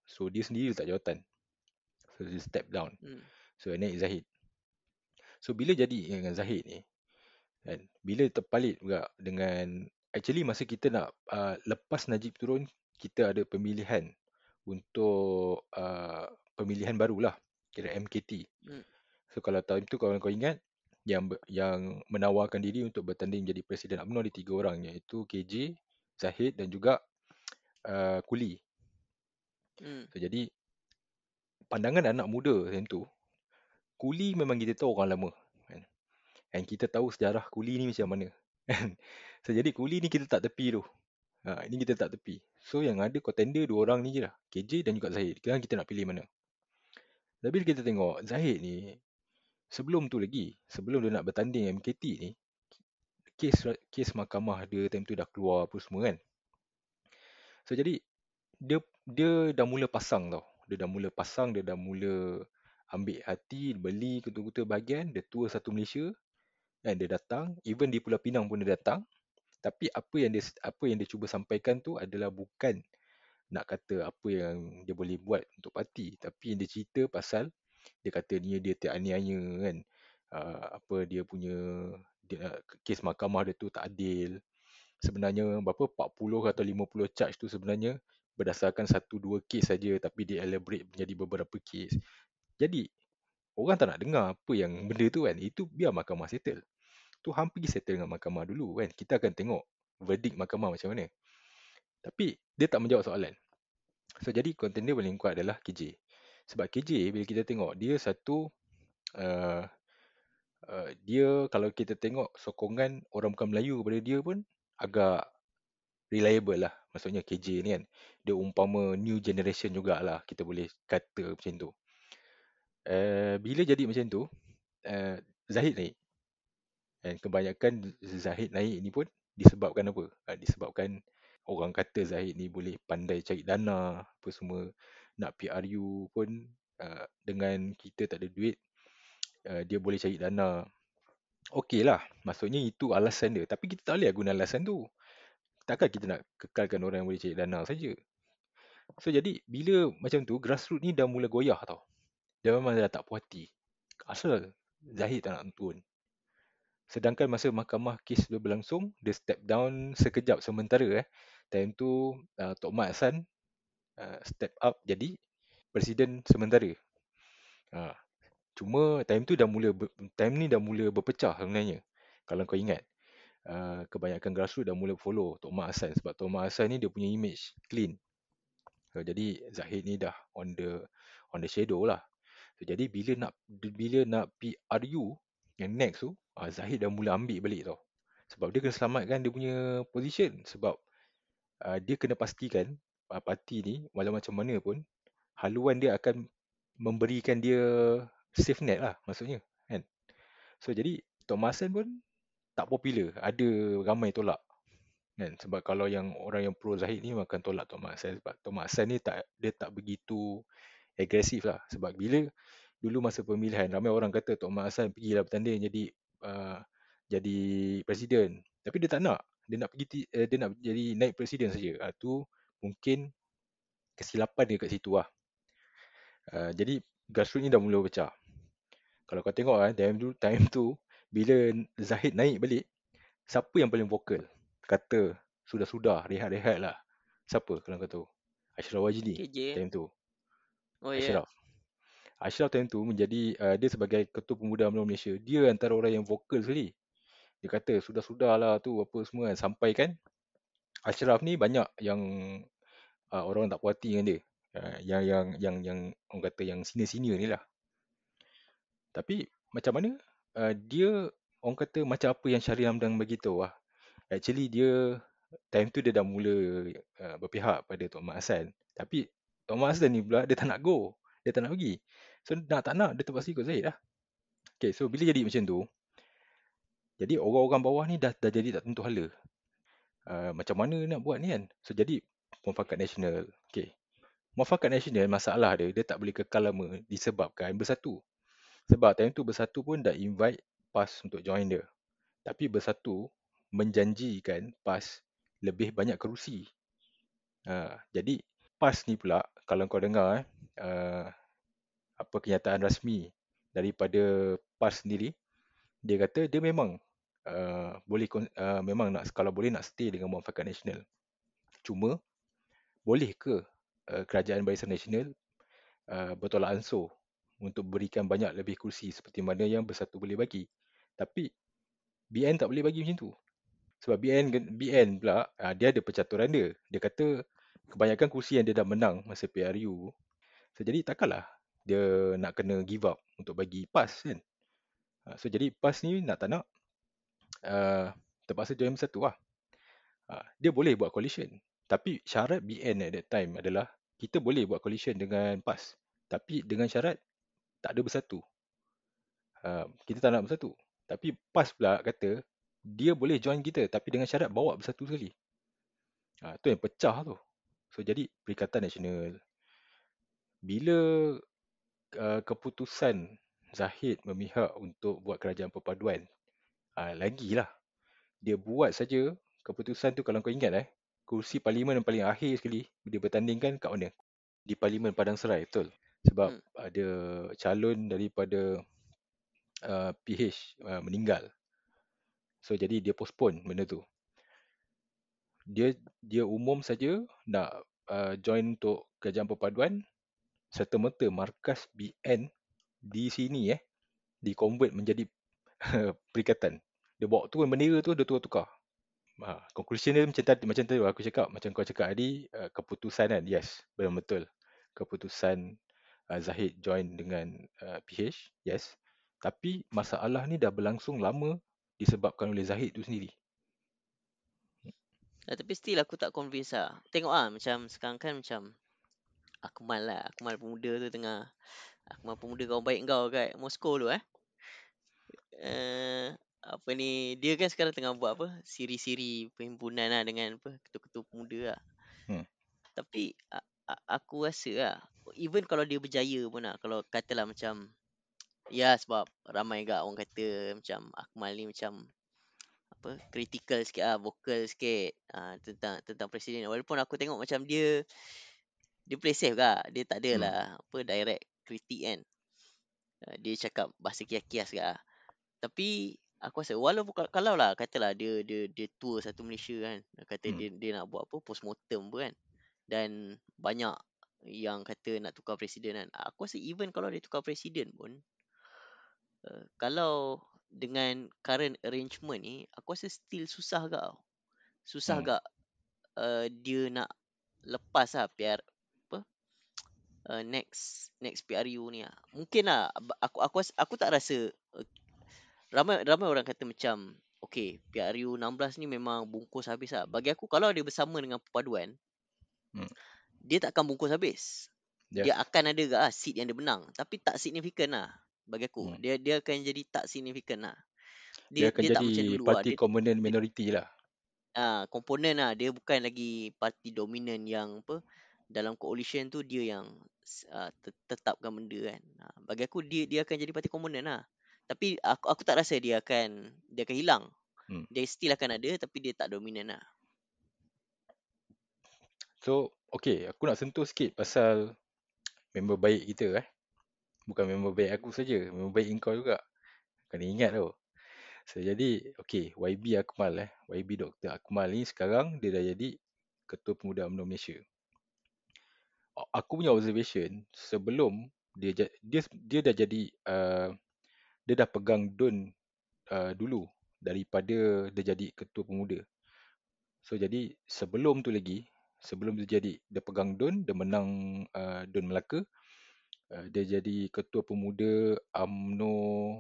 So dia sendiri letak jawatan. So dia step down. Hmm. So yang naik Zahid. So bila jadi dengan Zahid ni, kan, bila terpalit juga dengan, actually masa kita nak lepas Najib turun, kita ada pemilihan untuk pemilihan barulah, kira MKT. Hmm. So kalau time tu kalau kau ingat, yang menawarkan diri untuk bertanding jadi Presiden UMNO ada 3 orang, iaitu KJ, Zahid dan juga Kuli. Hmm. So jadi pandangan anak muda macam tu, Kuli memang kita tahu orang lama, kan. Dan kita tahu sejarah Kuli ni macam mana. Kan. So jadi Kuli ni kita tak tepi tu. Ini kita tak tepi. So yang ada contender 2 orang ni je lah, KJ dan juga Zahid. Sekarang kita nak pilih mana. Tapi bila kita tengok Zahid ni, sebelum tu lagi, sebelum dia nak bertanding MKT ni, kes mahkamah dia time tu dah keluar apa semua kan. So jadi dia dah mula pasang tau. Dia dah mula pasang, dia dah mula ambil hati, beli ketua-ketua bahagian, dia tour satu Malaysia, kan, dia datang, even di Pulau Pinang pun dia datang. Tapi apa yang dia cuba sampaikan tu adalah bukan nak kata apa yang dia boleh buat untuk parti, tapi yang dia cerita pasal, dia kata dia teraniaya kan. Apa dia punya kes mahkamah dia tu tak adil. Sebenarnya berapa 40 atau 50 charge tu sebenarnya berdasarkan satu dua kes saja, tapi dia elaborate menjadi beberapa kes. Jadi orang tak nak dengar apa yang benda tu kan. Itu biar mahkamah settle. Tu hang pergi settle dengan mahkamah dulu kan. Kita akan tengok verdict mahkamah macam mana. Tapi dia tak menjawab soalan. So jadi contender paling kuat adalah KJ. Sebab KJ bila kita tengok dia satu, uh, dia kalau kita tengok sokongan orang bukan Melayu kepada dia pun agak reliable lah. Maksudnya KJ ni kan, dia umpama new generation jugalah, kita boleh kata macam tu. Bila jadi macam tu, Zahid naik. Dan kebanyakan Zahid naik ni pun disebabkan apa? Disebabkan orang kata Zahid ni boleh pandai cari dana, apa semua. Nak PRU pun, dengan kita tak ada duit, dia boleh cari dana. Okey lah, maksudnya itu alasan dia. Tapi kita tak boleh guna alasan tu. Takkan kita nak kekalkan orang yang boleh cari dana saja. So jadi bila macam tu, grassroots ni dah mula goyah tau. Dia memang dah tak puas hati. Asal Zahid tak nak turun. Sedangkan masa mahkamah kes tu berlangsung, dia step down sekejap sementara. Time tu Tok Mat Hassan step up jadi presiden sementara. Ha, Cuma time ni dah mula berpecah sebenarnya. Kalau kau ingat, kebanyakan grassroots dah mula follow Tok Mat Hassan, sebab Tok Mat Hassan ni dia punya image clean. Jadi Zahid ni dah on the shadow lah. So, jadi bila nak PRU yang next tu, Zahid dah mula ambil balik tau. Sebab dia kena selamatkan dia punya position. Sebab dia kena pastikan parti ni walau macam mana pun, haluan dia akan memberikan dia safe net lah maksudnya kan. So jadi Tok Masan pun tak popular, ada ramai tolak kan. Sebab kalau yang orang yang pro Zahid ni akan tolak Tok Masan, sebab Tok Masan ni dia tak begitu agresif lah. Sebab bila dulu masa pemilihan, ramai orang kata Tok Mat Hassan pergilah bertanding jadi presiden. Tapi dia tak nak. Dia nak jadi naik presiden saja. Tu mungkin kesilapan dia kat situ lah. Jadi grassroots ni dah mula pecah. Kalau kau tengok time tu bila Zahid naik balik, siapa yang paling vokal? Kata sudah-sudah, rehat-rehat lah. Siapa kalau kau tahu? Ashraf Wajidi KJ eh. time tu. Oh ya. Yeah. Ashraf. Ashraf time tu menjadi dia sebagai Ketua Pemuda UMNO Malaysia. Dia antara orang yang vokal sekali. Dia kata sudah-sudahlah tu apa semua kan. Sampai kan Ashraf ni banyak yang orang tak puas hati dengan dia. Yang orang kata yang senior-senior ni lah. Tapi macam mana dia orang kata macam apa yang Syahrir Hamdan bagi tahu lah. Actually dia time tu dia dah mula berpihak pada Tok Mat Hassan. Tapi Tok Mat Hassan ni pula dia tak nak go. Dia tak nak pergi. So nak tak nak dia terpaksa ikut Zahid lah. Okay, so bila jadi macam tu, jadi orang-orang bawah ni dah jadi tak tentu hala. Macam mana nak buat ni kan? So jadi Muafakat Nasional. Okay. Muafakat Nasional masalah dia tak boleh kekal lama disebabkan Bersatu. Sebab time tu Bersatu pun dah invite PAS untuk join dia. Tapi Bersatu menjanjikan PAS lebih banyak kerusi. Jadi PAS ni pula kalau kau dengar uh, apa kenyataan rasmi daripada PAS sendiri, dia kata dia memang memang nak, kalau boleh nak stay dengan Muafakat Nasional. Cuma boleh ke Kerajaan Barisan Nasional bertolak ansur untuk berikan banyak lebih kursi seperti mana yang Bersatu boleh bagi. Tapi BN tak boleh bagi macam tu. Sebab BN pula dia ada percaturan dia. Dia kata kebanyakan kursi yang dia dah menang masa PRU, so jadi takkanlah dia nak kena give up untuk bagi PAS kan. So jadi PAS ni nak tak nak uh, terpaksa join Bersatu lah. Dia boleh buat coalition. Tapi syarat BN at that time adalah kita boleh buat coalition dengan PAS. Tapi dengan syarat tak ada Bersatu. Kita tak nak Bersatu. Tapi PAS pula kata dia boleh join kita tapi dengan syarat bawa Bersatu sekali. Tu yang pecah tu. So jadi Perikatan Nasional, bila keputusan Zahid memihak untuk buat kerajaan perpaduan, lagilah dia buat saja keputusan tu. Kalau kau ingat kursi parlimen yang paling akhir sekali dia bertandingkan kat mana? Di Parlimen Padang Serai, betul? Sebab Hmm. ada calon daripada PH meninggal. So jadi dia postpone benda tu. Dia umum saja nak join untuk kerajaan perpaduan, serta-merta markas BN di sini di-convert menjadi perikatan. Dia bawa turun bendera tu, dia tukar-tukar. Conclusion dia macam tadi aku cakap, macam kau cakap tadi, keputusan kan, yes, betul betul. Keputusan Zahid join dengan PH, yes. Tapi masalah ni dah berlangsung lama disebabkan oleh Zahid tu sendiri. Tapi still aku tak convince lah. Tengok lah macam sekarang kan macam Akmal lah. Akmal pemuda tu tengah. Akmal pemuda kawan baik kau kat Moskow tu apa ni, dia kan sekarang tengah buat apa, siri-siri perhimpunan lah dengan apa, ketua-ketua pemuda lah. Hmm. Tapi aku rasa lah, even kalau dia berjaya pun lah, kalau katalah macam, ya sebab ramai gak orang kata macam Akmal ni macam apa, critical sikit lah, vocal sikit tentang presiden. Walaupun aku tengok macam dia play safe gak, dia tak Hmm. adalah apa direct kritik kan. Dia cakap bahasa kias-kias gak lah. Tapi aku rasa walaupun kalau lah katalah dia tour satu Malaysia kan, kata Hmm. dia nak buat apa postmortem pun kan, dan banyak yang kata nak tukar presiden kan. Aku rasa even kalau dia tukar presiden pun, kalau dengan current arrangement ni, aku rasa still susah gak tau. Susah Hmm. gak dia nak lepas lah PR apa, next PRU ni lah. Mungkin lah aku tak rasa, ramai ramai orang kata macam okey, PRU 16 ni memang bungkus habis lah. Bagi aku kalau dia bersama dengan perpaduan, Hmm. dia tak akan bungkus habis. Yes. Dia akan ada ke seat yang dia menang, tapi tak signifikan lah bagi aku. Hmm. Dia akan jadi tak signifikan lah. Dia Dia akan dia tak jadi macam dulu lah. parti Dia, component dia minority lah. komponen lah. Dia bukan lagi parti dominan yang apa, dalam coalition tu dia yang tetapkan benda kan. Bagi aku dia akan jadi parti komponen lah. Tapi aku tak rasa dia akan hilang. Hmm. Dia still akan ada tapi dia tak dominan lah. So, okay, aku nak sentuh sikit pasal member baik kita Bukan member baik aku saja, member baik engkau juga. Kena ingat tu. So, jadi, okay, YB Akmal YB Dr. Akmal ni sekarang dia dah jadi Ketua Pemuda UMNO Malaysia. Aku punya observation sebelum dia dah jadi dia dah pegang DUN dulu daripada dia jadi Ketua Pemuda. So jadi sebelum tu lagi, sebelum dia jadi dia pegang DUN, dia menang DUN Melaka, dia jadi Ketua Pemuda UMNO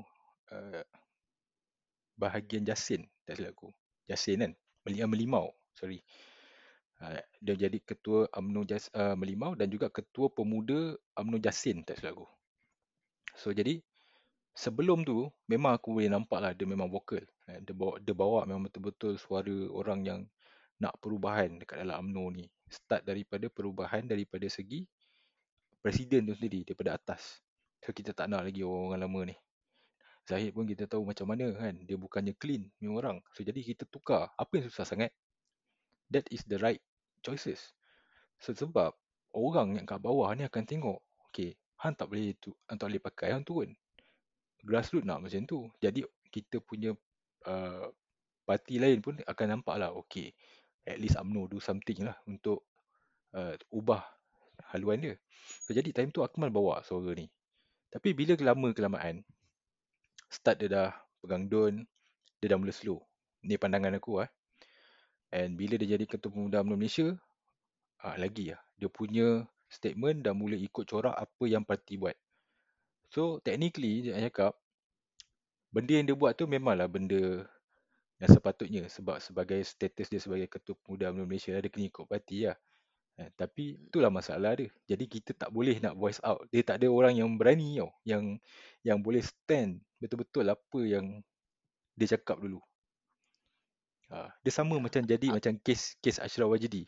bahagian Jasin, tak silap aku. Jasin kan? Melimau, sorry. Dia jadi Ketua UMNO Melimau dan juga Ketua Pemuda UMNO Jasin, tak silap aku. So jadi sebelum tu memang aku boleh nampak lah dia memang vokal. Dia bawa memang betul-betul suara orang yang nak perubahan dekat dalam UMNO ni. Start daripada perubahan daripada segi presiden tu sendiri, daripada atas. So kita tak nak lagi orang-orang lama ni. Zahid pun kita tahu macam mana kan. Dia bukannya clean ni orang. So jadi kita tukar. Apa yang susah sangat? That is the right choices. So sebab orang yang kat bawah ni akan tengok, okay, hang tak boleh pakai, hang turun. Grassroots nak macam tu. Jadi kita punya uh, parti lain pun akan nampak lah, okay, at least UMNO do something lah untuk ubah haluan dia. So, jadi time tu Akmal bawa suara ni. Tapi bila lama kelamaan, start dia dah pegang don, dia dah mula slow. Ni pandangan aku . And bila dia jadi Ketua Pemuda UMNO Malaysia, lagi lah. Dia punya statement dah mula ikut corak apa yang parti buat. So, technically, dia cakap, benda yang dia buat tu memanglah benda yang sepatutnya. Sebab sebagai status dia sebagai Ketua Pemuda UMNO Malaysia, dia kena ikut parti lah. Tapi itulah masalah dia. Jadi kita tak boleh nak voice out. Dia tak ada orang yang berani tau. Yang boleh stand betul-betul apa yang dia cakap dulu. Dia sama Ya. macam macam kes Ashraf Wajidi.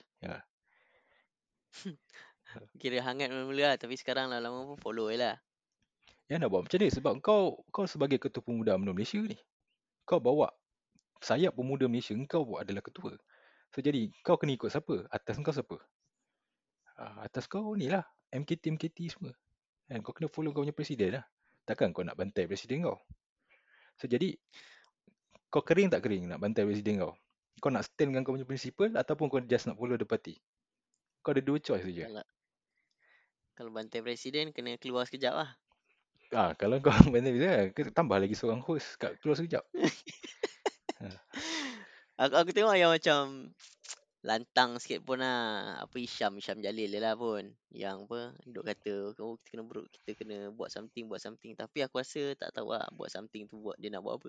Kira hangat mula-mula lah, tapi sekarang lama-lama pun follow je lah. Yang nak buat macam ni sebab kau sebagai Ketua Pemuda UMNO Malaysia ni, kau bawa sayap pemuda Malaysia, kau adalah ketua. So jadi kau kena ikut siapa? Atas kau siapa? Atas kau ni lah MKT semua. Dan kau kena follow kau punya presiden lah. Takkan kau nak bantai presiden kau. So jadi kau kering tak kering nak bantai presiden kau? Kau nak stand dengan kau punya principle ataupun kau just nak follow the party? Kau ada dua choice saja. Kalau bantai presiden, kena keluar sekejap lah. Kalau kau bantai presiden, tambah lagi seorang host kat keluar sekejap. Aku tengok yang macam lantang sikit pun lah. Apa Isyam Jalil dia lah pun. Yang apa, duk kata, oh, kita kena buat something. Tapi aku rasa tak tahu lah buat something tu dia nak buat apa.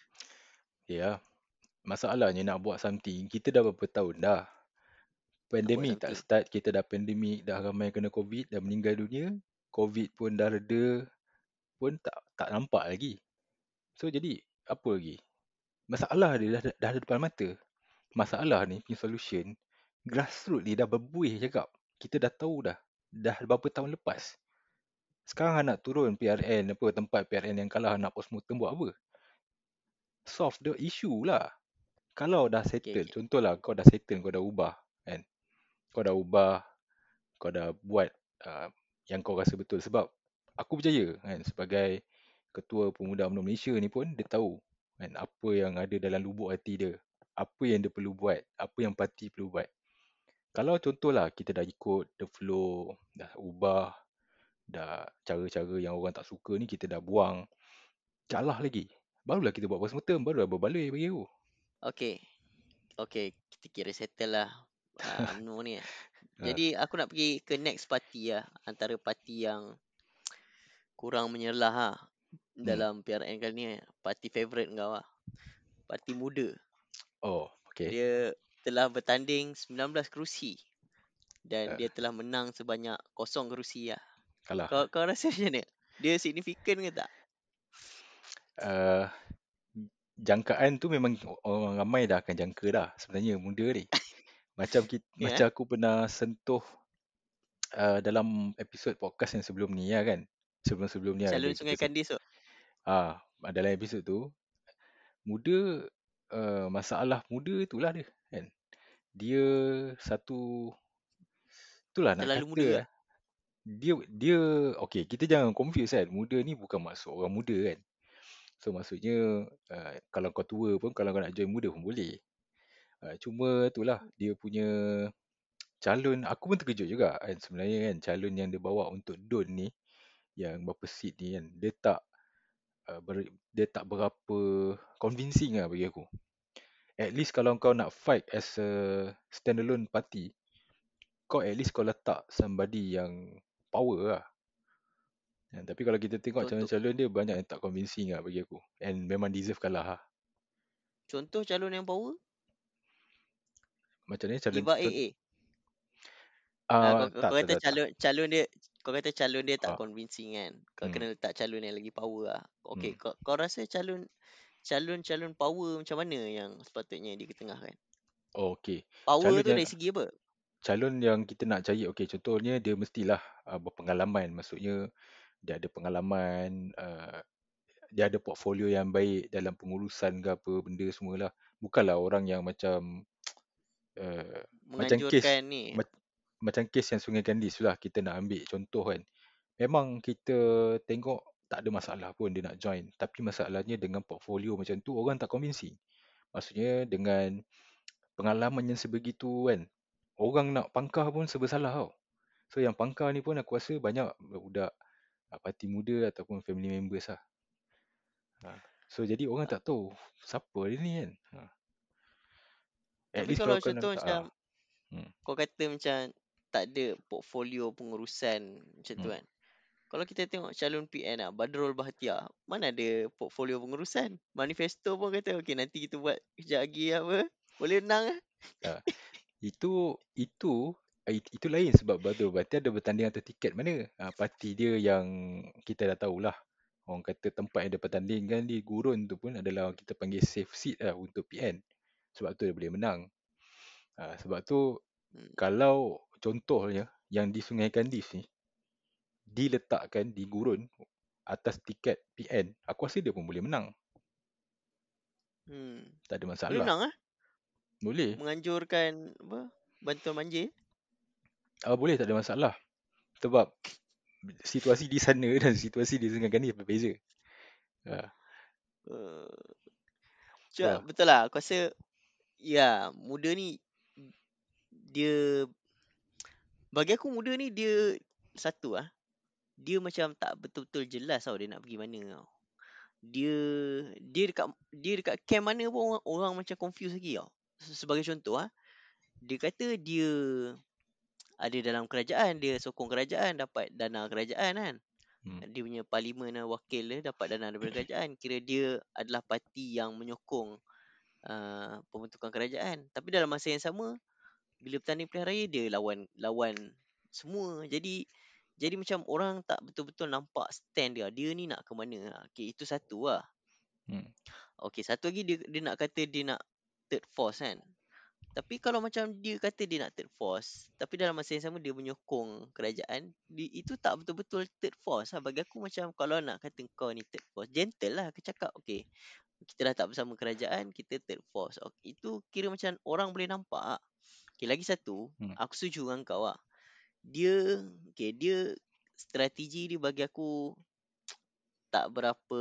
Ya, masalahnya nak buat something, kita dah berapa tahun dah. Nak buat Pandemik tak something. start, kita dah pandemik, dah ramai kena COVID, dah meninggal dunia. COVID pun dah reda, pun tak nampak lagi. So jadi, apa lagi? Masalah dia dah ada depan mata. Masalah ni punya solution, grassroots ni dah berbuih cakap. Kita dah tahu dah berapa tahun lepas. Sekarang nak turun PRN, tempat PRN yang kalah nak postmortem buat apa? Solve the issue lah. Kalau dah Okay, settle, okay. contohlah kau dah settle, kau dah ubah kan. Kau dah ubah, kau dah buat yang kau rasa betul. Sebab aku percaya kan, sebagai Ketua Pemuda UMNO Malaysia ni pun dia tahu kan apa yang ada dalam lubuk hati dia. Apa yang dia perlu buat, apa yang parti perlu buat. Kalau contohlah kita dah ikut the flow, dah ubah, dah cara-cara yang orang tak suka ni kita dah buang, calah lagi. Barulah kita buat postmortem, barulah berbaloi bagi aku. Okay, kita kira settle lah UMNO ni. Ha. Jadi aku nak pergi ke next party lah. Antara parti yang kurang menyelah lah Hmm. dalam PRN kali ni. Parti favourite kau lah. Parti muda. Oh, okay. Dia telah bertanding 19 kerusi. Dan Uh, dia telah menang sebanyak 0 kerusi lah. kalah. Kau rasa macam mana? Dia signifikan ke tak? Uh, jangkaan tu memang orang ramai dah akan jangka dah sebenarnya muda ni. Macam Ya? aku pernah sentuh dalam episod podcast yang sebelum ni ya kan. Sebelum-sebelum ni ada Calon kita Sungai Kandis tu. dalam episod tu muda, masalah muda itulah dia kan. Dia satu, itulah nak Terlalu muda kata lah. dia okey, kita jangan confuse kan. Muda ni bukan maksud orang muda kan. So maksudnya kalau kau tua pun, kalau kau nak join muda pun boleh. Cuma itulah dia punya calon. Aku pun terkejut juga kan sebenarnya kan, calon yang dia bawa untuk DUN ni, yang berapa seat ni kan, dia tak berapa convincing lah bagi aku. At least kalau kau nak fight as a standalone party, kau at least kau letak somebody yang power lah. Tapi kalau kita tengok Contoh calon-calon dia, banyak yang tak convincing lah bagi aku. And memang deserve kalah lah. contoh calon yang power, Macam ni calon Iva AA. Kau kata tak. calon dia tak Ah, convincing kan. Kau hmm, kena letak calon yang lagi power lah. Okay, hmm. kau rasa calon power macam mana yang sepatutnya diketengahkan? Oh, okay. Power Calon tu yang dari segi apa? kita nak cari, okay, contohnya dia mestilah berpengalaman. Maksudnya dia ada pengalaman, dia ada portfolio yang baik dalam pengurusan ke apa benda semualah. Bukanlah orang yang macam uh, macam kes Menganjurkan ni. macam kes yang Sungai Gandis tu lah, kita nak ambil contoh kan. Memang kita tengok tak ada masalah pun dia nak join. Tapi masalahnya dengan portfolio macam tu, orang tak convincing. Maksudnya dengan pengalaman yang sebegitu kan, orang nak pangkah pun serba salah tau. So yang pangkah ni pun aku rasa banyak budak parti muda ataupun family members lah. So jadi orang tak tahu siapa dia ni kan. At Tapi least kalau kalau kau nak contoh letak macam Hmm. kau kata macam tak ada portfolio pengurusan macam tu Hmm. kan. Kalau kita tengok calon PN lah, Badrul Bahtiar, mana ada portfolio pengurusan? Manifesto pun kata, okey nanti kita buat kejap lagi apa. Boleh menang lah. Ah, itu lain sebab Badrul Bahtiar ada bertanding atas tiket mana. Parti dia yang kita dah tahulah. Orang kata tempat yang dia pertandingkan di Gurun tu pun adalah kita panggil safe seat lah untuk PN. Sebab tu dia boleh menang. Sebab tu Hmm. kalau contohnya yang di Sungai Kandis ni diletakkan di Gurun atas tiket PN, aku rasa dia pun boleh menang. Hmm. Tak ada Boleh masalah. menang lah. Boleh. Menganjurkan apa? Bantuan banjir. Boleh, tak ada masalah. Sebab situasi di sana dan situasi di Sungai Kandis berbeza. Ah, Uh, tu lah. betul lah. Aku rasa ya, muda ni dia bagi aku muda ni dia satu ah. Dia macam tak betul-betul jelas tau dia nak pergi mana tau. Dia dia dekat camp mana pun orang macam confuse lagi tau. Sebagai contoh dia kata dia ada dalam kerajaan, dia sokong kerajaan, dapat dana kerajaan kan. Hmm. Dia punya parlimen wakil dia dapat dana daripada kerajaan. Kira dia adalah parti yang menyokong pembentukan kerajaan. Tapi dalam masa yang sama, bila bertanding pilihan raya dia lawan lawan semua. Jadi macam orang tak betul-betul nampak stand dia. Dia ni nak ke mana? Okey, itu satu lah. Hmm. Okey, satu lagi dia nak kata dia nak third force kan. Tapi kalau macam dia kata dia nak third force, tapi dalam masa yang sama dia menyokong kerajaan, itu tak betul-betul third force lah. Bagi aku macam kalau nak kata kau ni third force, gentle lah. Aku cakap, okey, kita dah tak bersama kerajaan, kita third force. Okay, itu kira macam orang boleh nampak lah. Okay, lagi satu, Hmm. aku setuju dengan kau lah. Dia strategi dia bagi aku tak berapa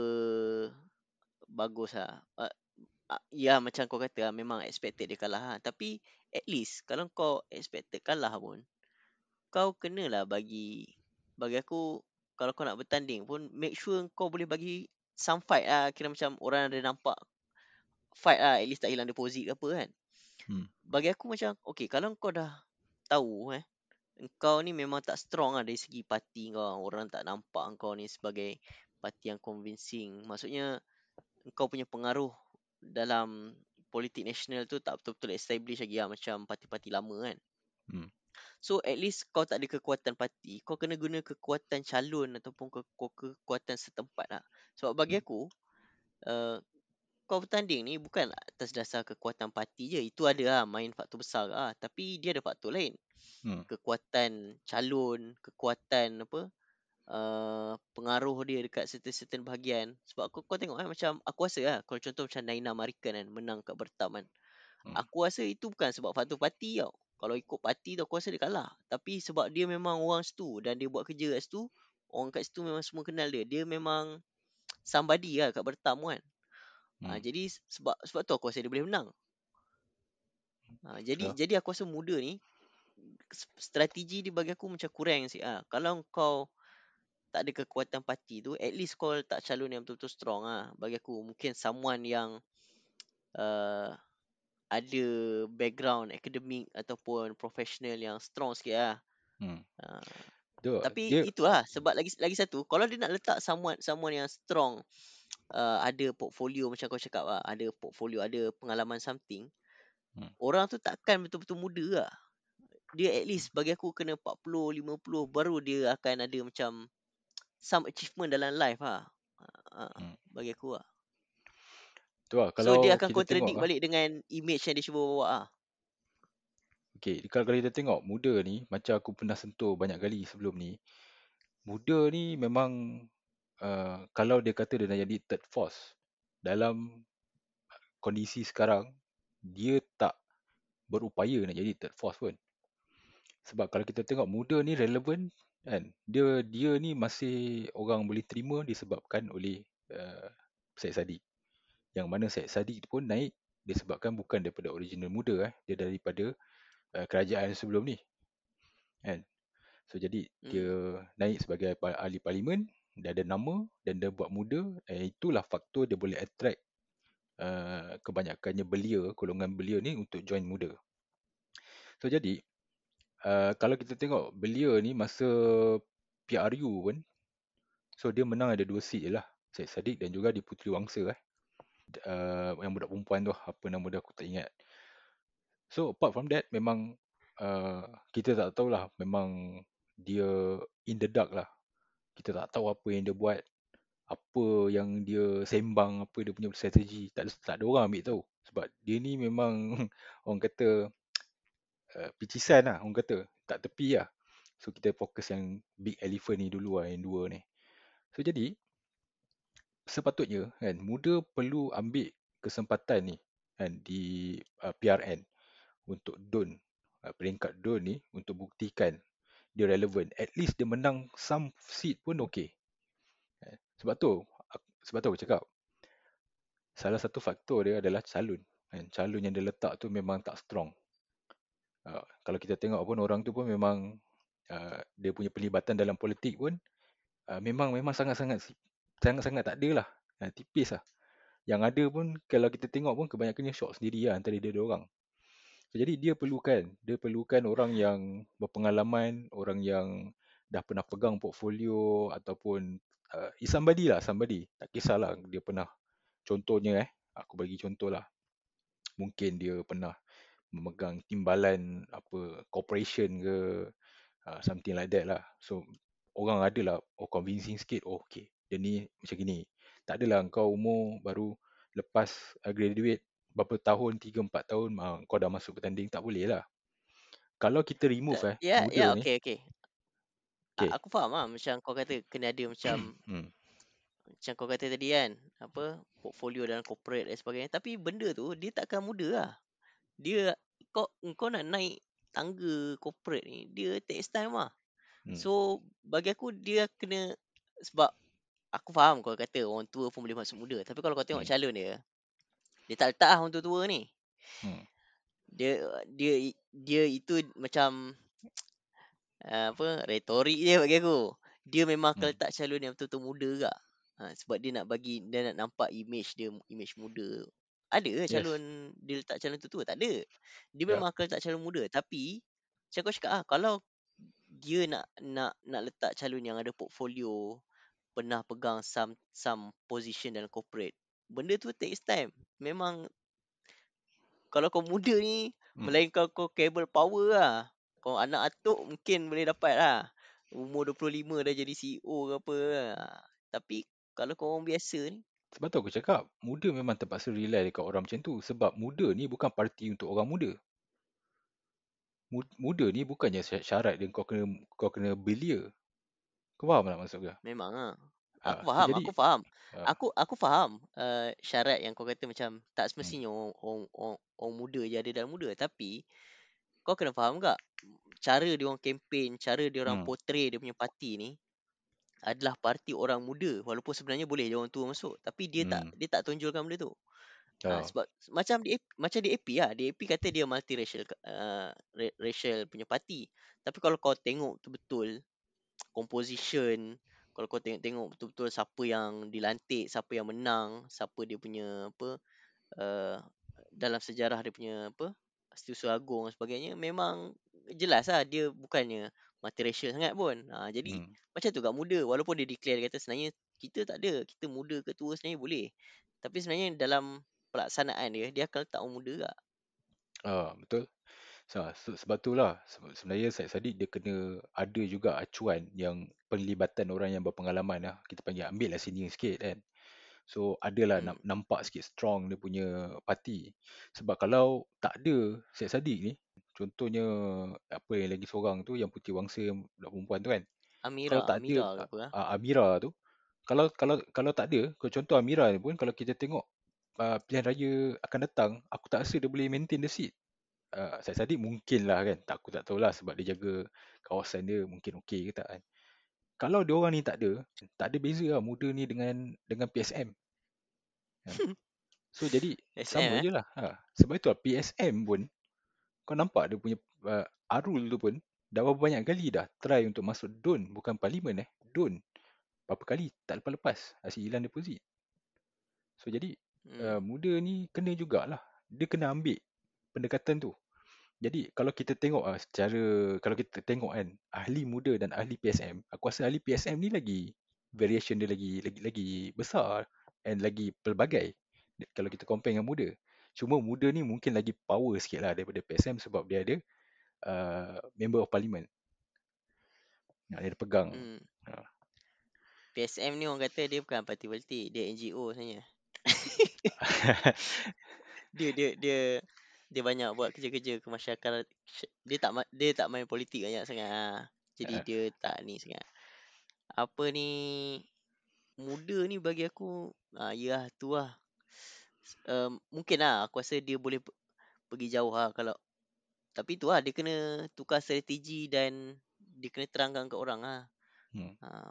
bagus lah. Ya macam kau kata lah, memang expected dia kalah lah. Tapi at least kalau kau expected kalah pun, kau kenalah bagi aku kalau kau nak bertanding pun make sure kau boleh bagi some fight lah. Kira macam orang ada nampak fight lah. At least tak hilang deposit ke apa kan. Hmm. Bagi aku macam okay, kalau kau dah tahu kau ni memang tak strong lah dari segi parti kau. Orang tak nampak kau ni sebagai parti yang convincing. Maksudnya kau punya pengaruh dalam politik nasional tu tak betul-betul establish lagi lah macam parti-parti lama kan. Hmm. So at least kau tak ada kekuatan parti, kau kena guna kekuatan calon ataupun kekuatan setempat lah. Sebab bagi aku, uh, kau bertanding ni bukan atas dasar kekuatan parti je. Itu ada lah main faktor besar lah. Tapi dia ada faktor lain. Hmm. Kekuatan calon, kekuatan apa, pengaruh dia dekat certain bahagian. Sebab kau tengok macam aku rasa lah, kalau contoh macam Naina Marikan kan menang kat Bertam kan. Hmm. Aku rasa itu bukan sebab faktor parti tau. Kalau ikut parti tu aku rasa dia kalah. Tapi sebab dia memang orang situ dan dia buat kerja kat situ, orang kat situ memang semua kenal dia. Dia memang somebody lah kat Bertam kan. Hmm. Jadi sebab tu aku rasa dia boleh menang. Jadi So, jadi aku rasa muda ni strategi dia bagi aku macam kurang sikit ah. Kalau kau tak ada kekuatan parti tu, at least kau tak calon yang betul-betul strong ah. Bagi aku mungkin someone yang uh, ada background akademik ataupun profesional yang strong sikit lah. hmm. Uh, Dia tapi itulah sebab lagi satu, kalau dia nak letak someone yang strong, ada portfolio macam kau cakap lah, ada portfolio, ada pengalaman something, hmm. orang tu takkan betul-betul muda lah. Dia at least bagi aku kena 40, 50 baru dia akan ada macam some achievement dalam life lah. Hmm. Bagi aku lah. Tu lah, So dia kalau akan kita tengok contradict balik dengan image yang dia cuba bawa lah. okay, kalau kita tengok muda ni, macam aku pernah sentuh banyak kali sebelum ni, muda ni memang kalau dia kata dia nak jadi third force dalam kondisi sekarang, dia tak berupaya nak jadi third force pun. Sebab kalau kita tengok muda ni relevan kan, dia ni masih orang boleh terima disebabkan oleh Syed Saddiq. Yang mana Syed Saddiq pun naik disebabkan bukan daripada original muda, dia daripada kerajaan sebelum ni kan. So jadi dia Hmm. naik sebagai ahli parlimen, dia ada nama dan dia buat muda, itulah faktor dia boleh attract kebanyakannya belia, golongan belia ni untuk join muda. So jadi kalau kita tengok belia ni masa PRU pun, so dia menang ada 2 seat je lah, Syed Saddiq dan juga di Puteri Wangsa yang budak perempuan tu, apa nama dia aku tak ingat. So apart from that, memang kita tak tahulah, memang dia in the dark lah. Kita tak tahu apa yang dia buat, apa yang dia sembang, apa dia punya strategi. Tak ada orang ambil tahu. Sebab dia ni memang orang kata picisan lah, orang kata. Tak tepi lah. So kita fokus yang big elephant ni dulu lah, yang dua ni. So jadi, sepatutnya kan, muda perlu ambil kesempatan ni kan, di PRN untuk DUN, peringkat DUN ni untuk buktikan dia relevan. At least dia menang some seat pun okey. Sebab tu, sebab tu aku cakap, salah satu faktor dia adalah calon. Calon yang dia letak tu memang tak strong. Kalau kita tengok pun orang tu pun memang dia punya pelibatan dalam politik pun memang sangat-sangat sangat-sangat tak ada lah. Tipis lah. Yang ada pun kalau kita tengok pun kebanyakannya short sendiri lah antara dia dua orang. So, jadi dia perlukan orang yang berpengalaman, orang yang dah pernah pegang portfolio ataupun somebody lah, somebody. Tak kisahlah dia pernah. Contohnya aku bagi contoh lah. Mungkin dia pernah memegang timbalan apa corporation ke, something like that lah. So orang adalah convincing sikit, okay, dia ni macam gini. Tak adalah kau umur baru lepas graduate berapa tahun, 3-4 tahun kau dah masuk bertanding, tak boleh lah. Kalau kita remove Ya, muda ya, ni, okey, okey. okay. Aku faham lah macam kau kata kena ada macam hmm, macam kau kata tadi kan, apa, portfolio dalam corporate dan sebagainya. Tapi benda tu dia takkan mudah lah. Dia kau nak naik tangga corporate ni, dia takes time lah. hmm, So bagi aku dia kena, sebab aku faham kau kata orang tua pun boleh masuk muda. Tapi kalau kau tengok hmm, calon dia, dia tak letak lah orang tua-tua ni. hmm, Dia dia dia itu macam apa, retorik je bagi aku. Dia memang akan hmm. letak calon yang betul-betul muda kak. Sebab dia nak nampak image dia, image muda. Ada ke Yes. calon dia letak calon tu tua? Tak ada. Dia Ya. memang akan letak calon muda. Tapi macam kau cakap kalau dia nak letak calon yang ada portfolio, pernah pegang some position dalam corporate. Benda tu takes time. Memang kalau kau muda ni, hmm. melainkan kau cable power lah. Kau anak atuk mungkin boleh dapat lah. Umur 25 dah jadi CEO ke apa lah. Tapi kalau kau orang biasa ni, Sebab tu aku cakap, muda memang terpaksa rely dekat orang macam tu. Sebab muda ni bukan parti untuk orang muda. Muda ni bukannya syarat dia kau kena belia. Kau faham tak maksud dia? memang lah. Aku So faham, jadi aku faham. ah, Aku faham syarat yang kau kata macam tak hmm, semestinya orang muda je ada dalam muda. Tapi kau kena faham tak, cara dia orang campaign, cara dia orang hmm, portray dia punya parti ni adalah parti orang muda. Walaupun sebenarnya boleh je orang tua masuk. Tapi hmm, dia tak tonjolkan benda tu. ah, Sebab macam macam DAP lah. DAP kata dia multiracial racial punya parti. Tapi kalau kau tengok betul-betul composition, kalau kau tengok betul-betul siapa yang dilantik, siapa yang menang, siapa dia punya apa, uh, dalam sejarah dia punya apa, Setiausaha Agong dan sebagainya, memang jelas lah dia bukannya multiracial sangat pun. Jadi hmm. macam tu kat muda, walaupun dia declare, dia kata sebenarnya kita tak ada, kita muda ke tua sebenarnya boleh. Tapi sebenarnya dalam pelaksanaan dia, dia akan letak orang muda tak. Betul. Sebab itulah sebenarnya Syed Saddiq dia kena ada juga acuan yang penglibatan orang yang berpengalaman lah. Kita panggil ambil lah senior sikit kan. So adalah Hmm. nampak sikit strong dia punya parti. Sebab kalau tak ada Syed Saddiq ni, contohnya apa yang lagi seorang tu yang Puteri Wangsa yang budak perempuan tu kan. Kalau tak ada Amira ke apa lah. Amira tu, kalau tak ada, kalau contoh Amira ni pun kalau kita tengok pilihan raya akan datang, aku tak rasa dia boleh maintain the seat. Syed Saddiq mungkin lah kan. Aku tak tahulah sebab dia jaga kawasan dia mungkin okey ke tak kan. Kalau dia orang ni tak ada beza lah muda ni dengan PSM kan. So jadi SM sama je lah. Sebab itu lah PSM pun kau nampak dia punya Arul tu pun dah berapa banyak kali dah try untuk masuk DUN, bukan parlimen DUN. Berapa kali tak lepas-lepas hasil Ilan deposit. So jadi Hmm. muda ni kena jugalah. Dia kena ambil pendekatan tu. Jadi kalau kita tengok kalau kita tengok kan ahli muda dan ahli PSM, aku rasa ahli PSM ni lagi variation dia lagi besar and lagi pelbagai kalau kita compare dengan muda. Cuma muda ni mungkin lagi power sikit lah daripada PSM sebab dia ada member of parliament. Dia ada pegang. Hmm. Ha. PSM ni orang kata dia bukan parti politik, dia NGO sebenarnya. Dia dia banyak buat kerja-kerja kemasyarakatan. Dia tak main politik banyak sangat. Jadi Ha. dia tak ni sangat. Apa ni, muda ni bagi aku, ya tu lah. Mungkin lah aku rasa dia boleh pergi jauh lah kalau, tapi tu lah dia kena tukar strategi dan dia kena terangkan ke orang lah. Hmm. Ha,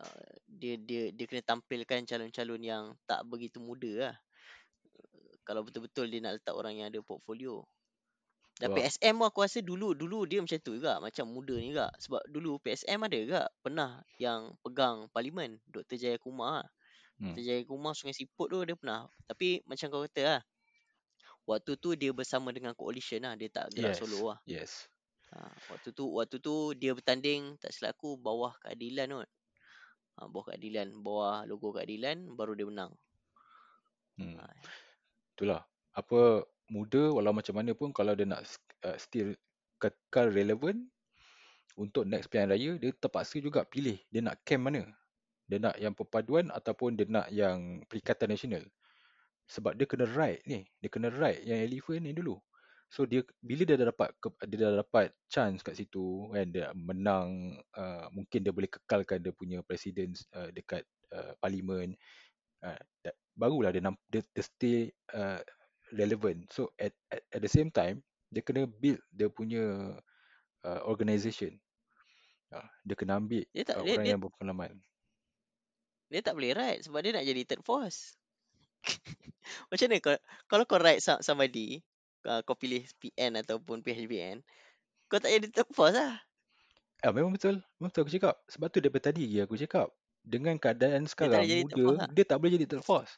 dia kena tampilkan calon-calon yang tak begitu muda lah. Kalau betul-betul dia nak letak orang yang ada portfolio. Dan Tu lah. PSM pun aku rasa dulu dia macam tu juga, macam muda ni juga. Sebab dulu PSM ada juga pernah yang pegang parlimen, Dr. Jayakumar lah. Hmm. Dr. Jayakumar Sungai Siput tu dia pernah. Tapi macam kau kata lah, waktu tu dia bersama dengan coalition lah, dia tak gerak Yes. solo lah. Yes. Waktu tu dia bertanding, tak silap aku, bawah keadilan kot. Bawah keadilan, bawah logo keadilan, baru dia menang. Hmm. Ha, Itulah. Apa muda walau macam mana pun kalau dia nak still kekal relevan untuk next pilihan raya, dia terpaksa juga pilih dia nak camp mana. Dia nak yang perpaduan ataupun dia nak yang Perikatan Nasional. Sebab dia kena ride ni, dia kena ride yang elephant ni dulu. So dia bila dia dah dapat chance kat situ kan, dia menang, mungkin dia boleh kekalkan dia punya presiden dekat parlimen, barulah dia stay relevant. So at the same time dia kena build dia punya organisation. Dia kena ambil dia tak dia, orang dia yang berpengalaman. dia tak boleh ride sebab dia nak jadi third force. Macam mana kalau kau ride somebody, kau pilih PN ataupun PHBN, kau tak jadi third force lah. Memang betul. Memang betul aku cakap. Sebab tu daripada tadi lagi aku cakap. Dengan keadaan Dia tak sekarang, boleh jadi third muda, force lah. dia tak boleh jadi third force.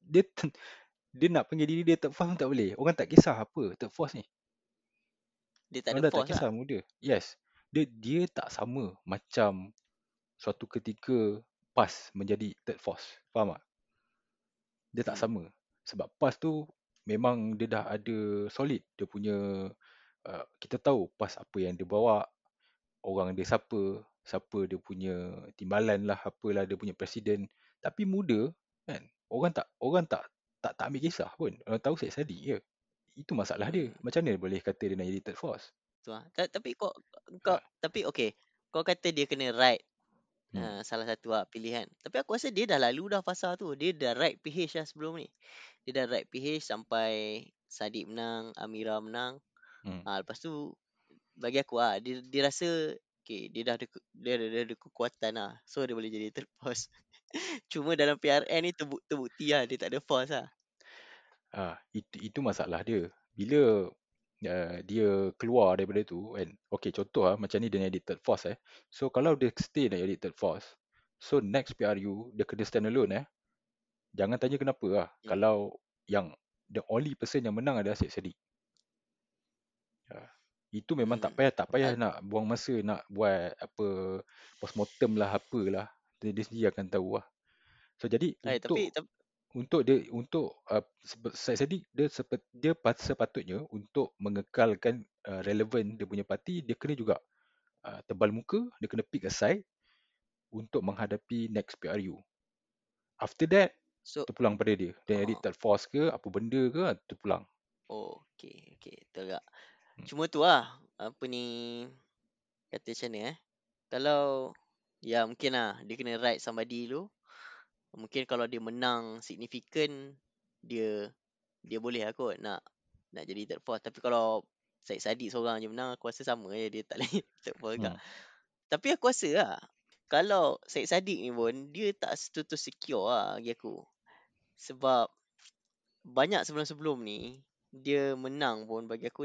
Dia nak panggil diri dia third force pun tak boleh. Orang tak kisah apa third force ni. Dia tak Orang ada dah tak force lah. kisah muda. Yes. Dia tak sama macam suatu ketika PAS menjadi third force. Faham tak? Dia tak Hmm. sama. Sebab PAS tu memang dia dah ada solid. Dia punya, kita tahu PAS apa yang dia bawa, orang dia siapa dia punya timbalan lah, apalah dia punya presiden. Tapi muda kan, orang tak ambil kisah pun. Orang tahu Syed Saddiq je. Itu masalah dia. Hmm. Macam mana dia boleh kata dia nak jadi third force? Tu lah. Tapi kau Ha. tapi okey. Kau kata dia kena ride, Hmm. salah satu lah pilihan. Tapi aku rasa dia dah lalu dah fasa tu. Dia dah ride PH lah sebelum ni. Dia dah ride PH sampai Sadiq menang, Amira menang. Hmm. Lepas tu bagi aku dia rasa okay, dia ada kekuatan lah. So dia boleh jadi third force. Cuma dalam PRN ni terbukti lah dia tak ada force lah. Itu masalah dia. Bila dia keluar daripada tu kan. Okey, contoh macam ni dia nak jadi third force So kalau dia stay nak jadi third force, so next PRU dia kena stand alone Jangan tanya kenapa Hmm. kalau yang the only person yang menang adalah Syed Saddiq. Ah, Itu memang Hmm. tak payah nak buang masa nak buat apa postmortem lah apalah. Dia sendiri akan tahu lah. So jadi Tapi Syed Saddiq sepatutnya untuk mengekalkan relevan dia punya parti, dia kena juga tebal muka, dia kena pick a side untuk menghadapi next PRU. After that, so terpulang pada dia. Dia uh, edit third force ke apa benda ke, terpulang. okey betul tak. Hmm. Cuma tu lah, apa ni, kata macam mana kalau ya mungkin lah dia kena ride somebody dulu. Mungkin kalau dia menang signifikan, dia dia boleh lah kot nak jadi third force. Tapi kalau Syed Saddiq seorang je menang, aku rasa sama je, dia tak boleh tak apa agak. Hmm. Tapi aku rasa lah, kalau Syed Saddiq ni pun, dia tak setutu secure lah bagi aku. Sebab banyak sebelum-sebelum ni, dia menang pun bagi aku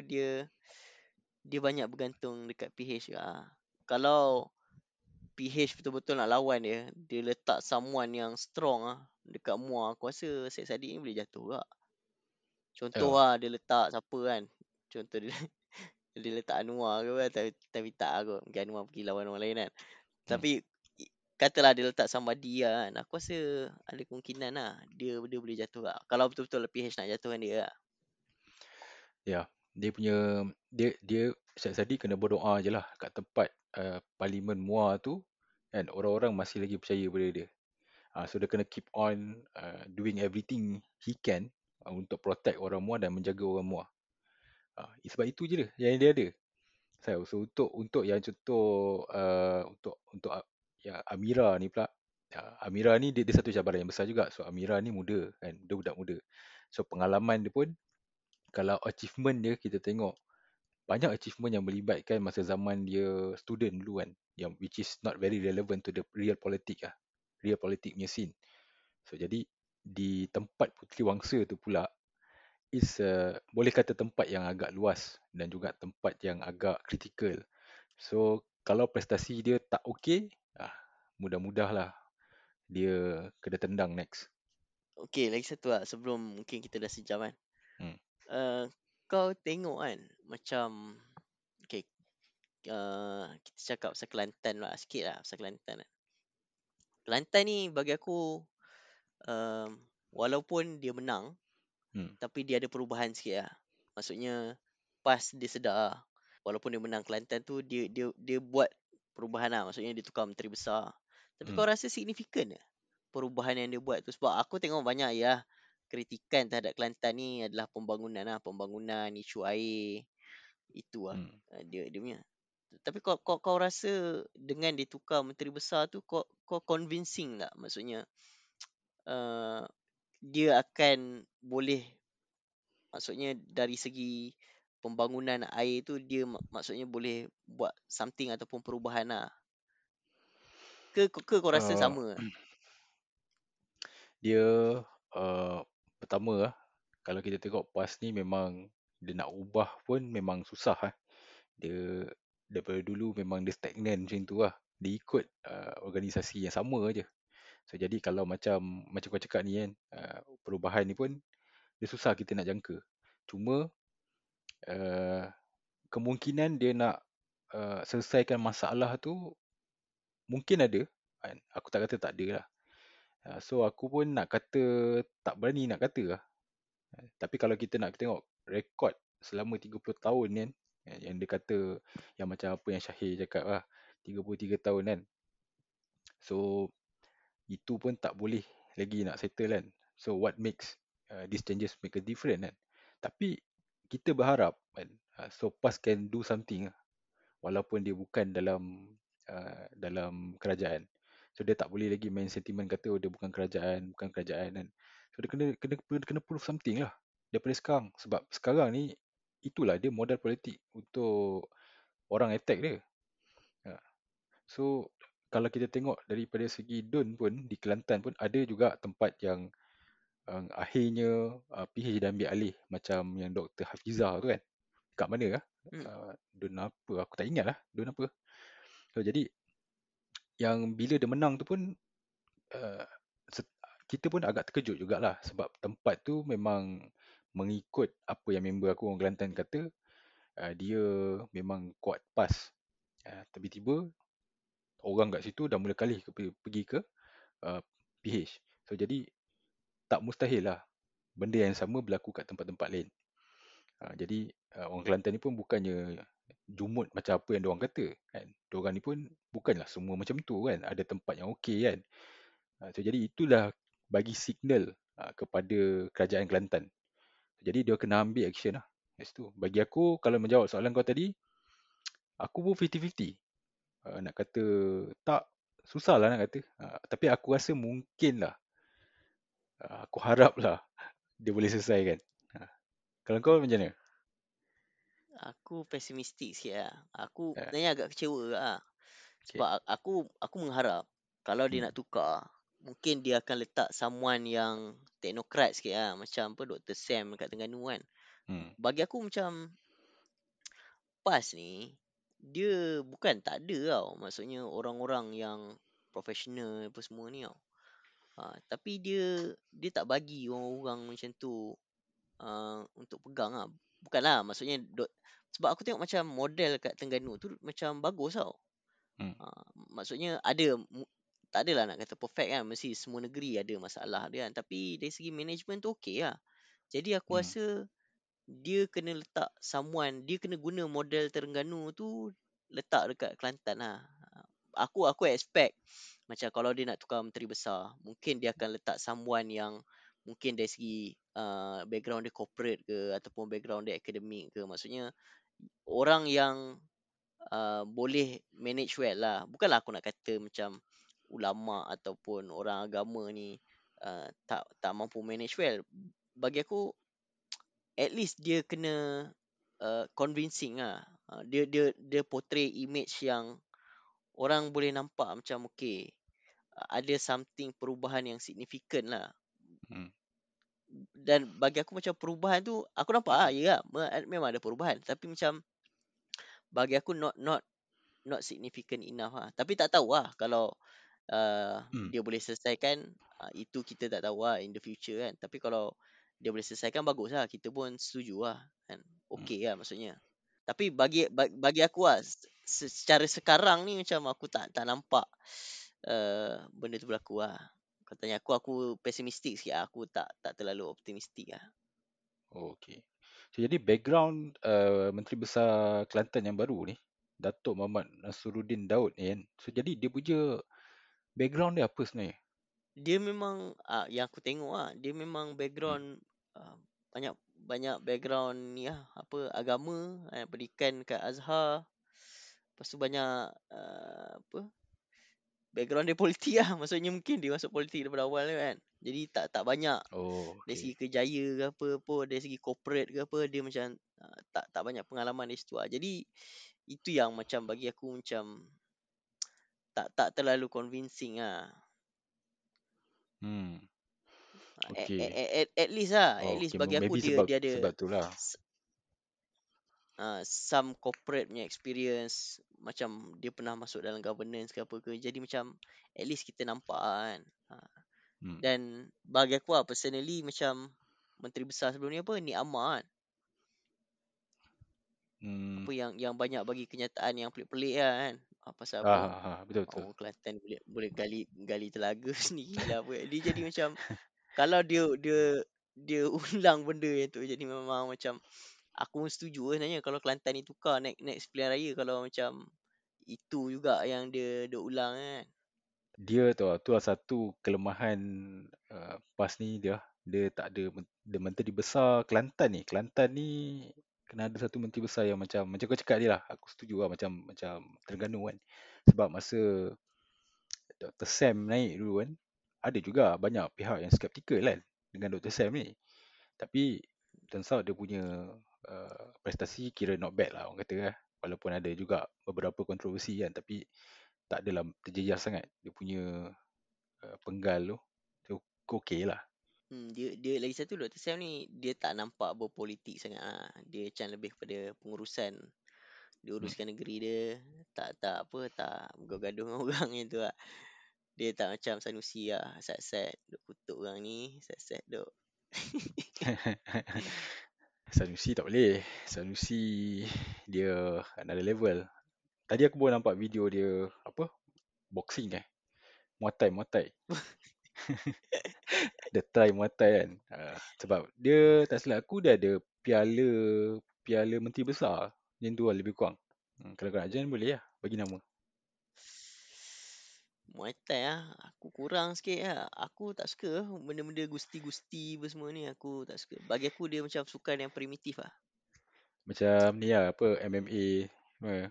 dia banyak bergantung dekat PH lah. Kalau PH betul-betul nak lawan dia letak someone yang strong lah dekat Muar, aku rasa Syed Saddiq ni boleh jatuh juga. Contoh Ya. lah dia letak siapa kan. Contoh dia dia letak Anwar ke apa, tapi tak lah kot. Mungkin Anwar pergi lawan orang lain kan. Hmm. Tapi katalah dia letak Samadi lah kan. Aku rasa ada kemungkinan lah dia boleh jatuh lah. Kalau betul-betul PH nak jatuhkan dia lah. Ya, dia punya dia Syed Saddiq kena berdoa je lah kat tempat Parlimen Muar tu kan, orang-orang masih lagi percaya pada dia. So dia kena keep on doing everything he can untuk protect orang Muar dan menjaga orang Muar. Sebab itu je dia yang dia ada. So untuk yang contoh yang Amira ni pula. Amira ni dia satu cabaran yang besar juga. So Amira ni muda kan, dia budak muda. So pengalaman dia pun, kalau achievement dia kita tengok, banyak achievement yang melibatkan masa zaman dia student dulu kan, yang which is not very relevant to the real politic real politic punya scene. So jadi di tempat Puteri Wangsa tu pula is boleh kata tempat yang agak luas dan juga tempat yang agak kritikal. So kalau prestasi dia tak okey, mudah-mudahlah dia kena tendang next. Okey, lagi satu lah sebelum mungkin kita dah sejam kan. Hmm. Uh, Kau tengok kan macam okay, kita cakap pasal Kelantan lah sikit lah pasal Kelantan lah. Kelantan ni bagi aku um, walaupun dia menang Hmm. tapi dia ada perubahan sikit lah. Maksudnya PAS dia sedar lah. Walaupun dia menang Kelantan tu dia buat perubahan lah. Maksudnya dia tukar menteri besar. Tapi Hmm. kau rasa signifikan ke perubahan yang dia buat tu? Sebab aku tengok banyak ya kritikan terhadap Kelantan ni adalah pembangunan lah, pembangunan, isu air, itu lah Hmm. dia punya. Tapi kau rasa dengan dia tukar menteri besar tu kau convincing tak? Maksudnya uh, dia akan boleh, maksudnya dari segi pembangunan air tu dia maksudnya boleh buat something ataupun perubahan lah. Ke kau rasa Uh, sama? dia pertama kalau kita tengok PAS ni memang dia nak ubah pun memang susah Dia daripada dulu memang dia stagnan macam tu lah. Dia ikut organisasi yang sama aja. So jadi kalau macam kau cakap ni kan, perubahan ni pun dia susah kita nak jangka. Cuma uh, kemungkinan dia nak selesaikan masalah tu mungkin ada kan. Aku tak kata tak ada lah. So aku pun nak kata, tak berani nak kata lah. Tapi kalau kita nak tengok rekod selama 30 tahun kan, yang dia kata, yang macam apa yang Syahir cakap lah, 33 tahun kan. So itu pun tak boleh lagi nak settle kan. So what makes these changes make a difference kan. Tapi kita berharap kan, so PAS can do something lah, walaupun dia bukan dalam kerajaan. So dia tak boleh lagi main sentimen kata dia bukan kerajaan kan. So dia kena prove something lah daripada sekarang, sebab sekarang ni itulah dia modal politik untuk orang attack dia. Ha. So kalau kita tengok daripada segi DUN pun, di Kelantan pun ada juga tempat yang akhirnya PH dah ambil alih, macam yang Dr. Hafizah tu kan. Kat mana lah? Hmm. DUN apa? Aku tak ingat lah DUN apa. So jadi yang bila dia menang tu pun, uh, kita pun agak terkejut jugalah, sebab tempat tu memang mengikut apa yang member aku orang Kelantan kata, dia memang kuat PAS. Tiba-tiba orang kat situ dah mula kali pergi ke PH. So jadi tak mustahil lah benda yang sama berlaku kat tempat-tempat lain. Jadi orang Kelantan ni pun bukannya jumut macam apa yang diorang kata kan. Diorang ni pun bukanlah semua macam tu kan. Ada tempat yang okey kan. So jadi itulah bagi signal kepada kerajaan Kelantan. Jadi dia kena ambil action lah. Kat situ. Bagi aku, kalau menjawab soalan kau tadi, aku pun 50-50. Nak kata tak, susah lah nak kata. Tapi aku rasa mungkin lah. Aku harap lah dia boleh selesaikan. Kalau kau macam mana? Aku pesimistik sikit lah. Aku Eh, sebenarnya agak kecewa juga lah. okay. Sebab aku mengharap kalau dia Hmm. nak tukar, mungkin dia akan letak someone yang teknokrat sikit lah. Macam apa Dr. Sam kat Terengganu kan. Hmm. Bagi aku macam PAS ni, dia bukan tak ada tau. Maksudnya orang-orang yang profesional apa semua ni tau. Tapi dia tak bagi orang-orang macam tu untuk pegang lah. Bukanlah maksudnya sebab aku tengok macam model kat Terengganu tu macam bagus tau. Hmm. Maksudnya ada tak adalah nak kata perfect kan, mesti semua negeri ada masalah dia kan, tapi dari segi management tu okey lah. Jadi aku Hmm. rasa dia kena letak someone, dia kena guna model Terengganu tu letak dekat Kelantan lah. Aku expect macam kalau dia nak tukar menteri besar, mungkin dia akan letak someone yang mungkin dari segi background dia corporate ke ataupun background dia akademik ke. Maksudnya orang yang boleh manage well lah. Bukanlah aku nak kata macam ulama ataupun orang agama ni tak tak mampu manage well. Bagi aku at least dia kena convincing lah. Dia portray image yang orang boleh nampak macam okay, ada something perubahan yang signifikan lah. Hmm. Dan bagi aku macam perubahan tu aku nampak lah, ya memang ada perubahan, tapi macam bagi aku not significant enough lah. Tapi tak tahu lah kalau Hmm. dia boleh selesaikan, itu kita tak tahu lah in the future kan. Tapi kalau dia boleh selesaikan bagus lah, kita pun setuju lah kan. Hmm. Okey lah maksudnya. Tapi bagi aku lah secara sekarang ni macam aku tak nampak benda tu berlaku lah. Kau tanya aku pesimistik sikit lah. Aku tak terlalu optimistik lah. Oh, okay. So, jadi background Menteri Besar Kelantan yang baru ni, Datuk Muhammad Nasruddin Daud ni kan. So, jadi dia punya background dia apa sebenarnya? Dia memang yang aku tengok lah, dia memang Hmm. background ah, banyak banyak background ni lah, apa agama, pendidikan kat Azhar. Lepas tu banyak apa background dia politik lah. Maksudnya mungkin dia masuk politik daripada awal kan. Jadi tak banyak Oh, dari okay. segi kerjaya ke apa pun, dari segi corporate ke apa, dia macam tak banyak pengalaman di situ lah. Jadi itu yang macam bagi aku macam tak terlalu convincing lah. Hmm. At, Okay. at least lah, at Oh, least okay. bagi aku Maybe dia ada sebab tu lah. some corporate punya experience, macam dia pernah masuk dalam governance ke apa ke, jadi macam at least kita nampak lah kan. Hmm. Dan bagi aku lah personally, macam menteri besar sebelum ni apa Nik Amar kan, Hmm. apa yang banyak bagi kenyataan yang pelik-pelik lah kan. Pasal apa Betul betul. orang Kelantan boleh boleh gali gali telaga sendiri lah apa. Dia jadi macam kalau dia ulang benda yang tu, jadi memang macam aku pun setuju lah sebenarnya kalau Kelantan ni tukar next pilihan raya, kalau macam itu juga yang dia ulang kan. Dia tu lah satu kelemahan PAS ni dia tak ada dia menteri besar Kelantan ni. Kelantan ni kena ada satu menteri besar yang macam kau cakap dia lah. Aku setuju lah macam Terengganu kan. Sebab masa Dr. Sam naik dulu kan, ada juga banyak pihak yang skeptikal kan dengan Dr. Sam ni. Tapi turns out dia punya prestasi kira not bad lah orang kata lah. Walaupun ada juga beberapa kontroversi kan, tapi tak adalah terjejas sangat. Dia punya penggal tu okey lah. Dia lagi satu, Dr. Sam ni dia tak nampak berpolitik sangat lah. Dia macam lebih pada pengurusan, dia Hmm. uruskan negeri dia, tak apa, tak gaduh dengan orang yang tu lah. Dia tak macam Sanusi lah, sat-sat duk kutuk orang ni, sat-sat duk. Sanusi tak boleh. Sanusi dia another level. Tadi aku baru nampak video dia apa? Boxing Muay Thai, Muay Thai. Dia try Muay Thai kan. Sebab dia tak silap aku dia ada piala piala menteri besar. Macam tu lah lebih kurang. Kalau kau nak join boleh lah. Bagi nama. Muay Thai lah, aku kurang sikit lah. Aku tak suka benda-benda gusti-gusti apa semua ni, aku tak suka. Bagi aku dia macam sukan yang primitif lah. Macam ni lah apa MMA. Semua.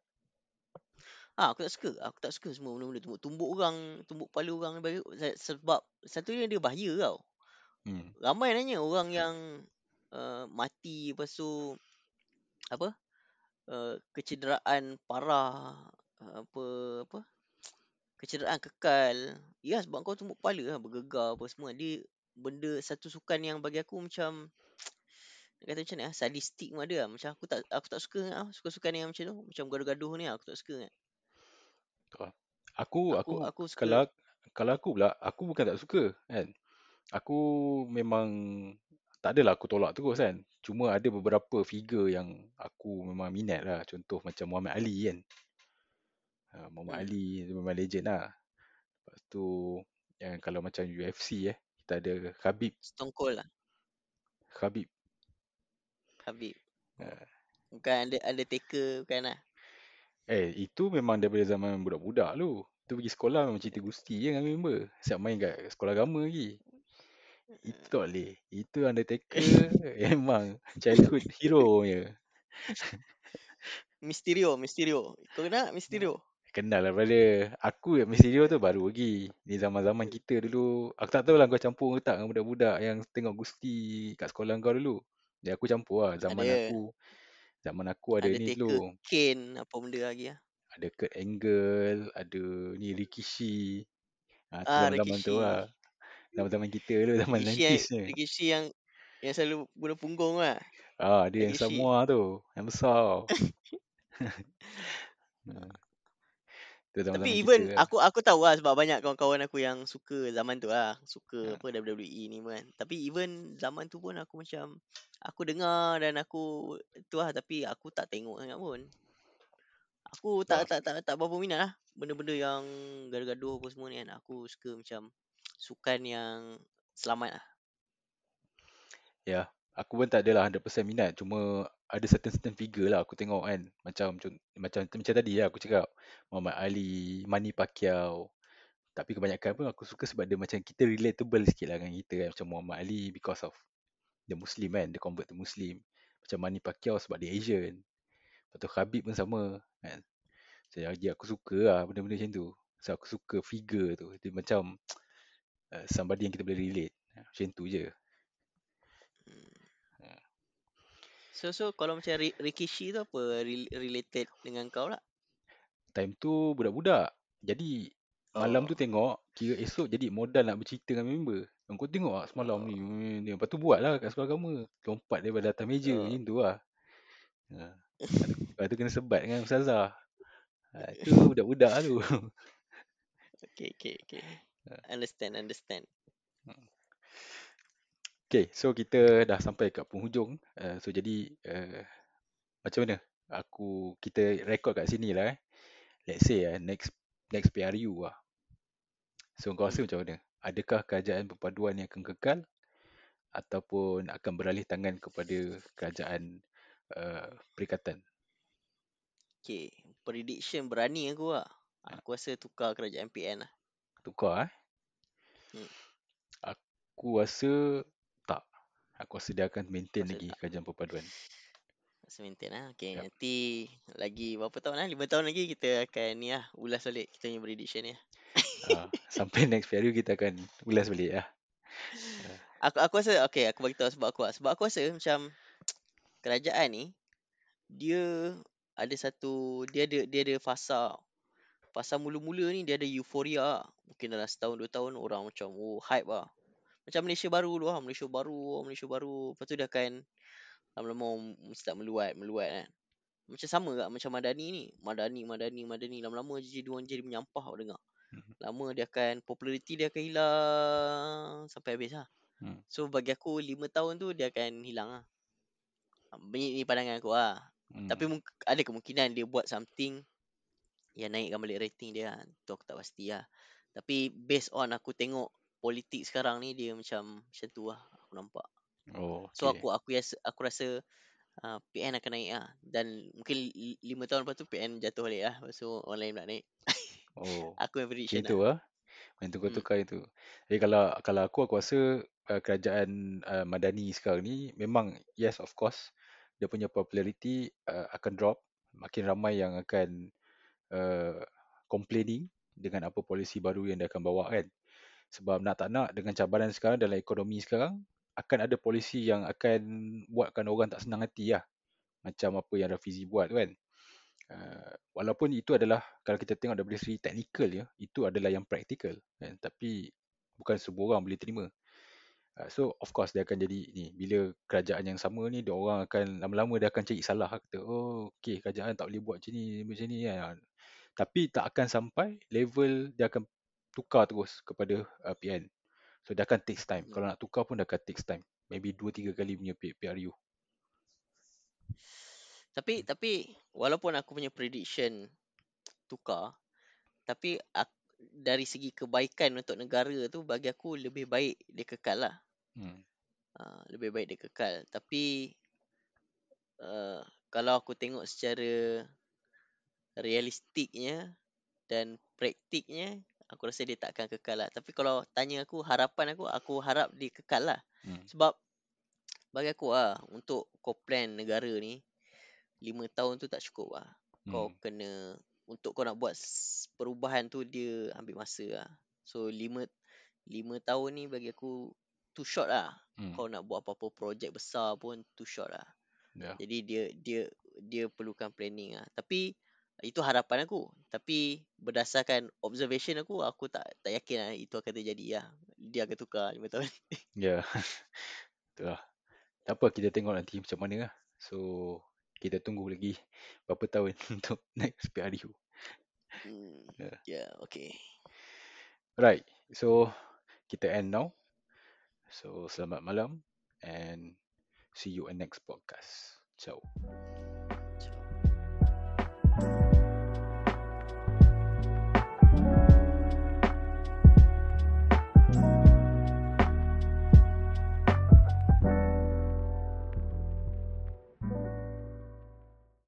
Aku tak suka semua benda-benda tumbuk orang, tumbuk kepala orang ni. Sebab satunya dia bahaya tau. Hmm. Ramai nanya orang yang mati, lepas tu apa kecederaan parah, apa apa kecederaan kekal. Ya, sebab kau tumbuk kepala lah, bergegar apa semua. Dia benda satu sukan yang bagi aku macam, nak kata macam ni ah, sadistik pun ada lah. Macam aku tak suka ah sukan-sukan yang macam tu, macam gaduh-gaduh ni aku tak suka sangat. Ah, aku Aku suka. kalau kalau aku pula, aku bukan tak suka kan. Aku memang tak adalah aku tolak terus kan. Cuma ada beberapa figure yang aku memang minat lah. Contoh macam Muhammad Ali kan. Muhammad Hmm, Ali tu memang legend lah. Lepas tu yang kalau macam UFC kita ada Khabib. Stone Cold lah, Khabib. Habib. Oh, Ah, bukan Undertaker, bukan lah. itu memang daripada zaman budak-budak lu. Tu pergi sekolah memang cerita gusti je dengan member. Siap main kat sekolah agama lagi. Itu tak boleh. Itu Undertaker memang childhood hero je. Mysterio. Kau kenal tak Mysterio? Kenal lah brother. Aku yang Mysterio tu baru lagi. Ni zaman-zaman kita dulu. Aku tak tahu lah kau campur ke tak dengan budak-budak yang tengok Gusti kat sekolah kau dulu. Jadi aku campur lah. Zaman Ada aku. Zaman aku ada ni Undertaker, dulu. Kane, apa benda lagi lah. Ada Kurt Angle. Ada ni Rikishi. Tu Ah, zaman-zaman tu Rikishi. lah. Zaman-zaman kita dulu. Zaman Rikishi yang 90s ni. Rikishi yang selalu guna punggung lah. Dia yang Rikishi. semua tu. Yang besar. Ah, Tu Tapi zaman-zaman kita even lah. aku tahu lah sebab banyak kawan-kawan aku yang suka zaman tu lah. Suka Ah, apa WWE ni pun kan. Tapi even zaman tu pun aku macam, aku dengar dan aku tu lah, tapi aku tak tengok sangat pun. Aku tak ah, tak tak tak berapa minat lah benda-benda yang gaduh-gaduh apa semua ni kan. Aku suka macam sukan yang selamat lah. Ya, aku pun tak adalah 100% minat. Cuma ada certain figure lah aku tengok kan. Macam tadi lah aku cakap. Muhammad Ali, Manny Pacquiao. Tapi kebanyakan pun aku suka sebab dia macam kita relatable sikit lah dengan kita kan. Macam Muhammad Ali because of dia Muslim kan. Dia convert to Muslim. Macam Manny Pacquiao sebab dia Asian. Lepas tu Khabib pun sama kan. Jadi aku suka lah benda-benda macam tu. So aku suka figure tu. Dia macam somebody yang kita boleh relate. Macam tu je. Hmm. So kalau macam Rikishi tu apa related dengan kau lah? Time tu budak-budak. Jadi malam tu Oh, tengok, kira esok jadi modal nak bercerita dengan member. Kau tengok tak semalam ni. oh, Lepas tu buat lah kat sekolah agama. Lompat daripada atas meja oh. macam tu lah. Ha. Lepas tu kena sebat dengan ustazah. Tu budak-budak tu. Okay. Understand. Okay, so kita dah sampai kat penghujung. So jadi macam mana? Kita rekod kat sini lah. Let's say next PRU lah. So kau rasa Hmm. macam mana? Adakah kerajaan perpaduan yang akan kekal ataupun akan beralih tangan kepada kerajaan perikatan? Okay, prediction berani aku lah. Aku rasa tukar kerajaan PN lah. Tukar. Hmm. Aku rasa tak. Aku rasa dia akan Aku maintain rasa lagi tak. kerajaan perpaduan. Rasa maintain lah. Okay, Yep. nanti lagi berapa tahun lah? 5 tahun lagi kita akan ni lah, ulas balik kita punya prediction ni lah. Sampai next period kita akan ulas balik lah. Uh, Aku rasa, okay, aku bagi tahu sebab aku lah. Sebab aku rasa macam kerajaan ni, dia ada satu, dia ada fasa mula-mula ni, dia ada euforia lah. Mungkin dalam setahun 2 tahun orang macam hype lah. Macam Malaysia baru dulu lah, Malaysia baru. Lepas tu dia akan lama-lama start meluat kan. Macam sama tak macam Madani ni. Madani. Lama-lama dia orang jadi menyampah kau dengar. hmm, Lama dia akan, populariti dia akan hilang sampai habis lah. hmm, So bagi aku 5 tahun tu dia akan hilang lah. Ni pandangan aku lah. Tapi hmm. ada kemungkinan dia buat something yang naikkan balik rating dia lah. Tu aku tak pasti lah. Tapi based on aku tengok politik sekarang ni, dia macam tu lah aku nampak. Oh, So okay. aku rasa PN akan naik lah. Dan mungkin 5 tahun lepas tu PN jatuh balik lah. Lepas tu orang lain nak naik. Oh, Aku yang macam prediction itu lah. lah. Main Hmm. tukar-tukar itu. Jadi kalau aku rasa kerajaan Madani sekarang ni memang yes of course dia punya populariti akan drop. Makin ramai yang akan uh, complaining dengan apa polisi baru yang dia akan bawa kan. Sebab nak tak nak dengan cabaran sekarang dalam ekonomi sekarang akan ada polisi yang akan buatkan orang tak senang hati lah. macam apa yang Rafizi buat tu kan. Walaupun itu adalah, kalau kita tengok dari segi teknikal ya, itu adalah yang praktikal kan, tapi bukan semua orang boleh terima. So of course dia akan jadi ni, bila kerajaan yang sama ni, dia orang akan lama-lama dia akan cari salah, kata oh okey kerajaan tak boleh buat macam ni kan. Tapi tak akan sampai level dia akan tukar terus kepada PN. So dia akan takes time. Hmm. Kalau nak tukar pun dia akan takes time. Maybe 2-3 kali punya PRU. Tapi walaupun aku punya prediction tukar, tapi dari segi kebaikan untuk negara tu, bagi aku lebih baik dia kekal lah. Hmm. Lebih baik dia kekal. Tapi kalau aku tengok secara realistiknya dan praktiknya, aku rasa dia tak akan kekal lah. Tapi kalau tanya aku, harapan aku harap dia kekal lah. Hmm. Sebab bagi aku untuk kau plan negara ni, 5 tahun tu tak cukup lah. Kau Hmm. kena, untuk kau nak buat perubahan tu, dia ambil masa lah. So 5 tahun ni bagi aku too short lah. Hmm. Kau nak buat apa-apa projek besar pun too short lah. Ya. Jadi dia perlukan planning lah. Tapi itu harapan aku. Tapi berdasarkan observation aku tak yakin lah itu akan terjadi lah. Dia akan tukar 5 tahun. Ya. Betul lah. Tak apa, kita tengok nanti macam mana lah. So kita tunggu lagi berapa tahun untuk next PRU. Ya. Yeah, okay. Right. So kita end now. So selamat malam and see you in next podcast. Ciao.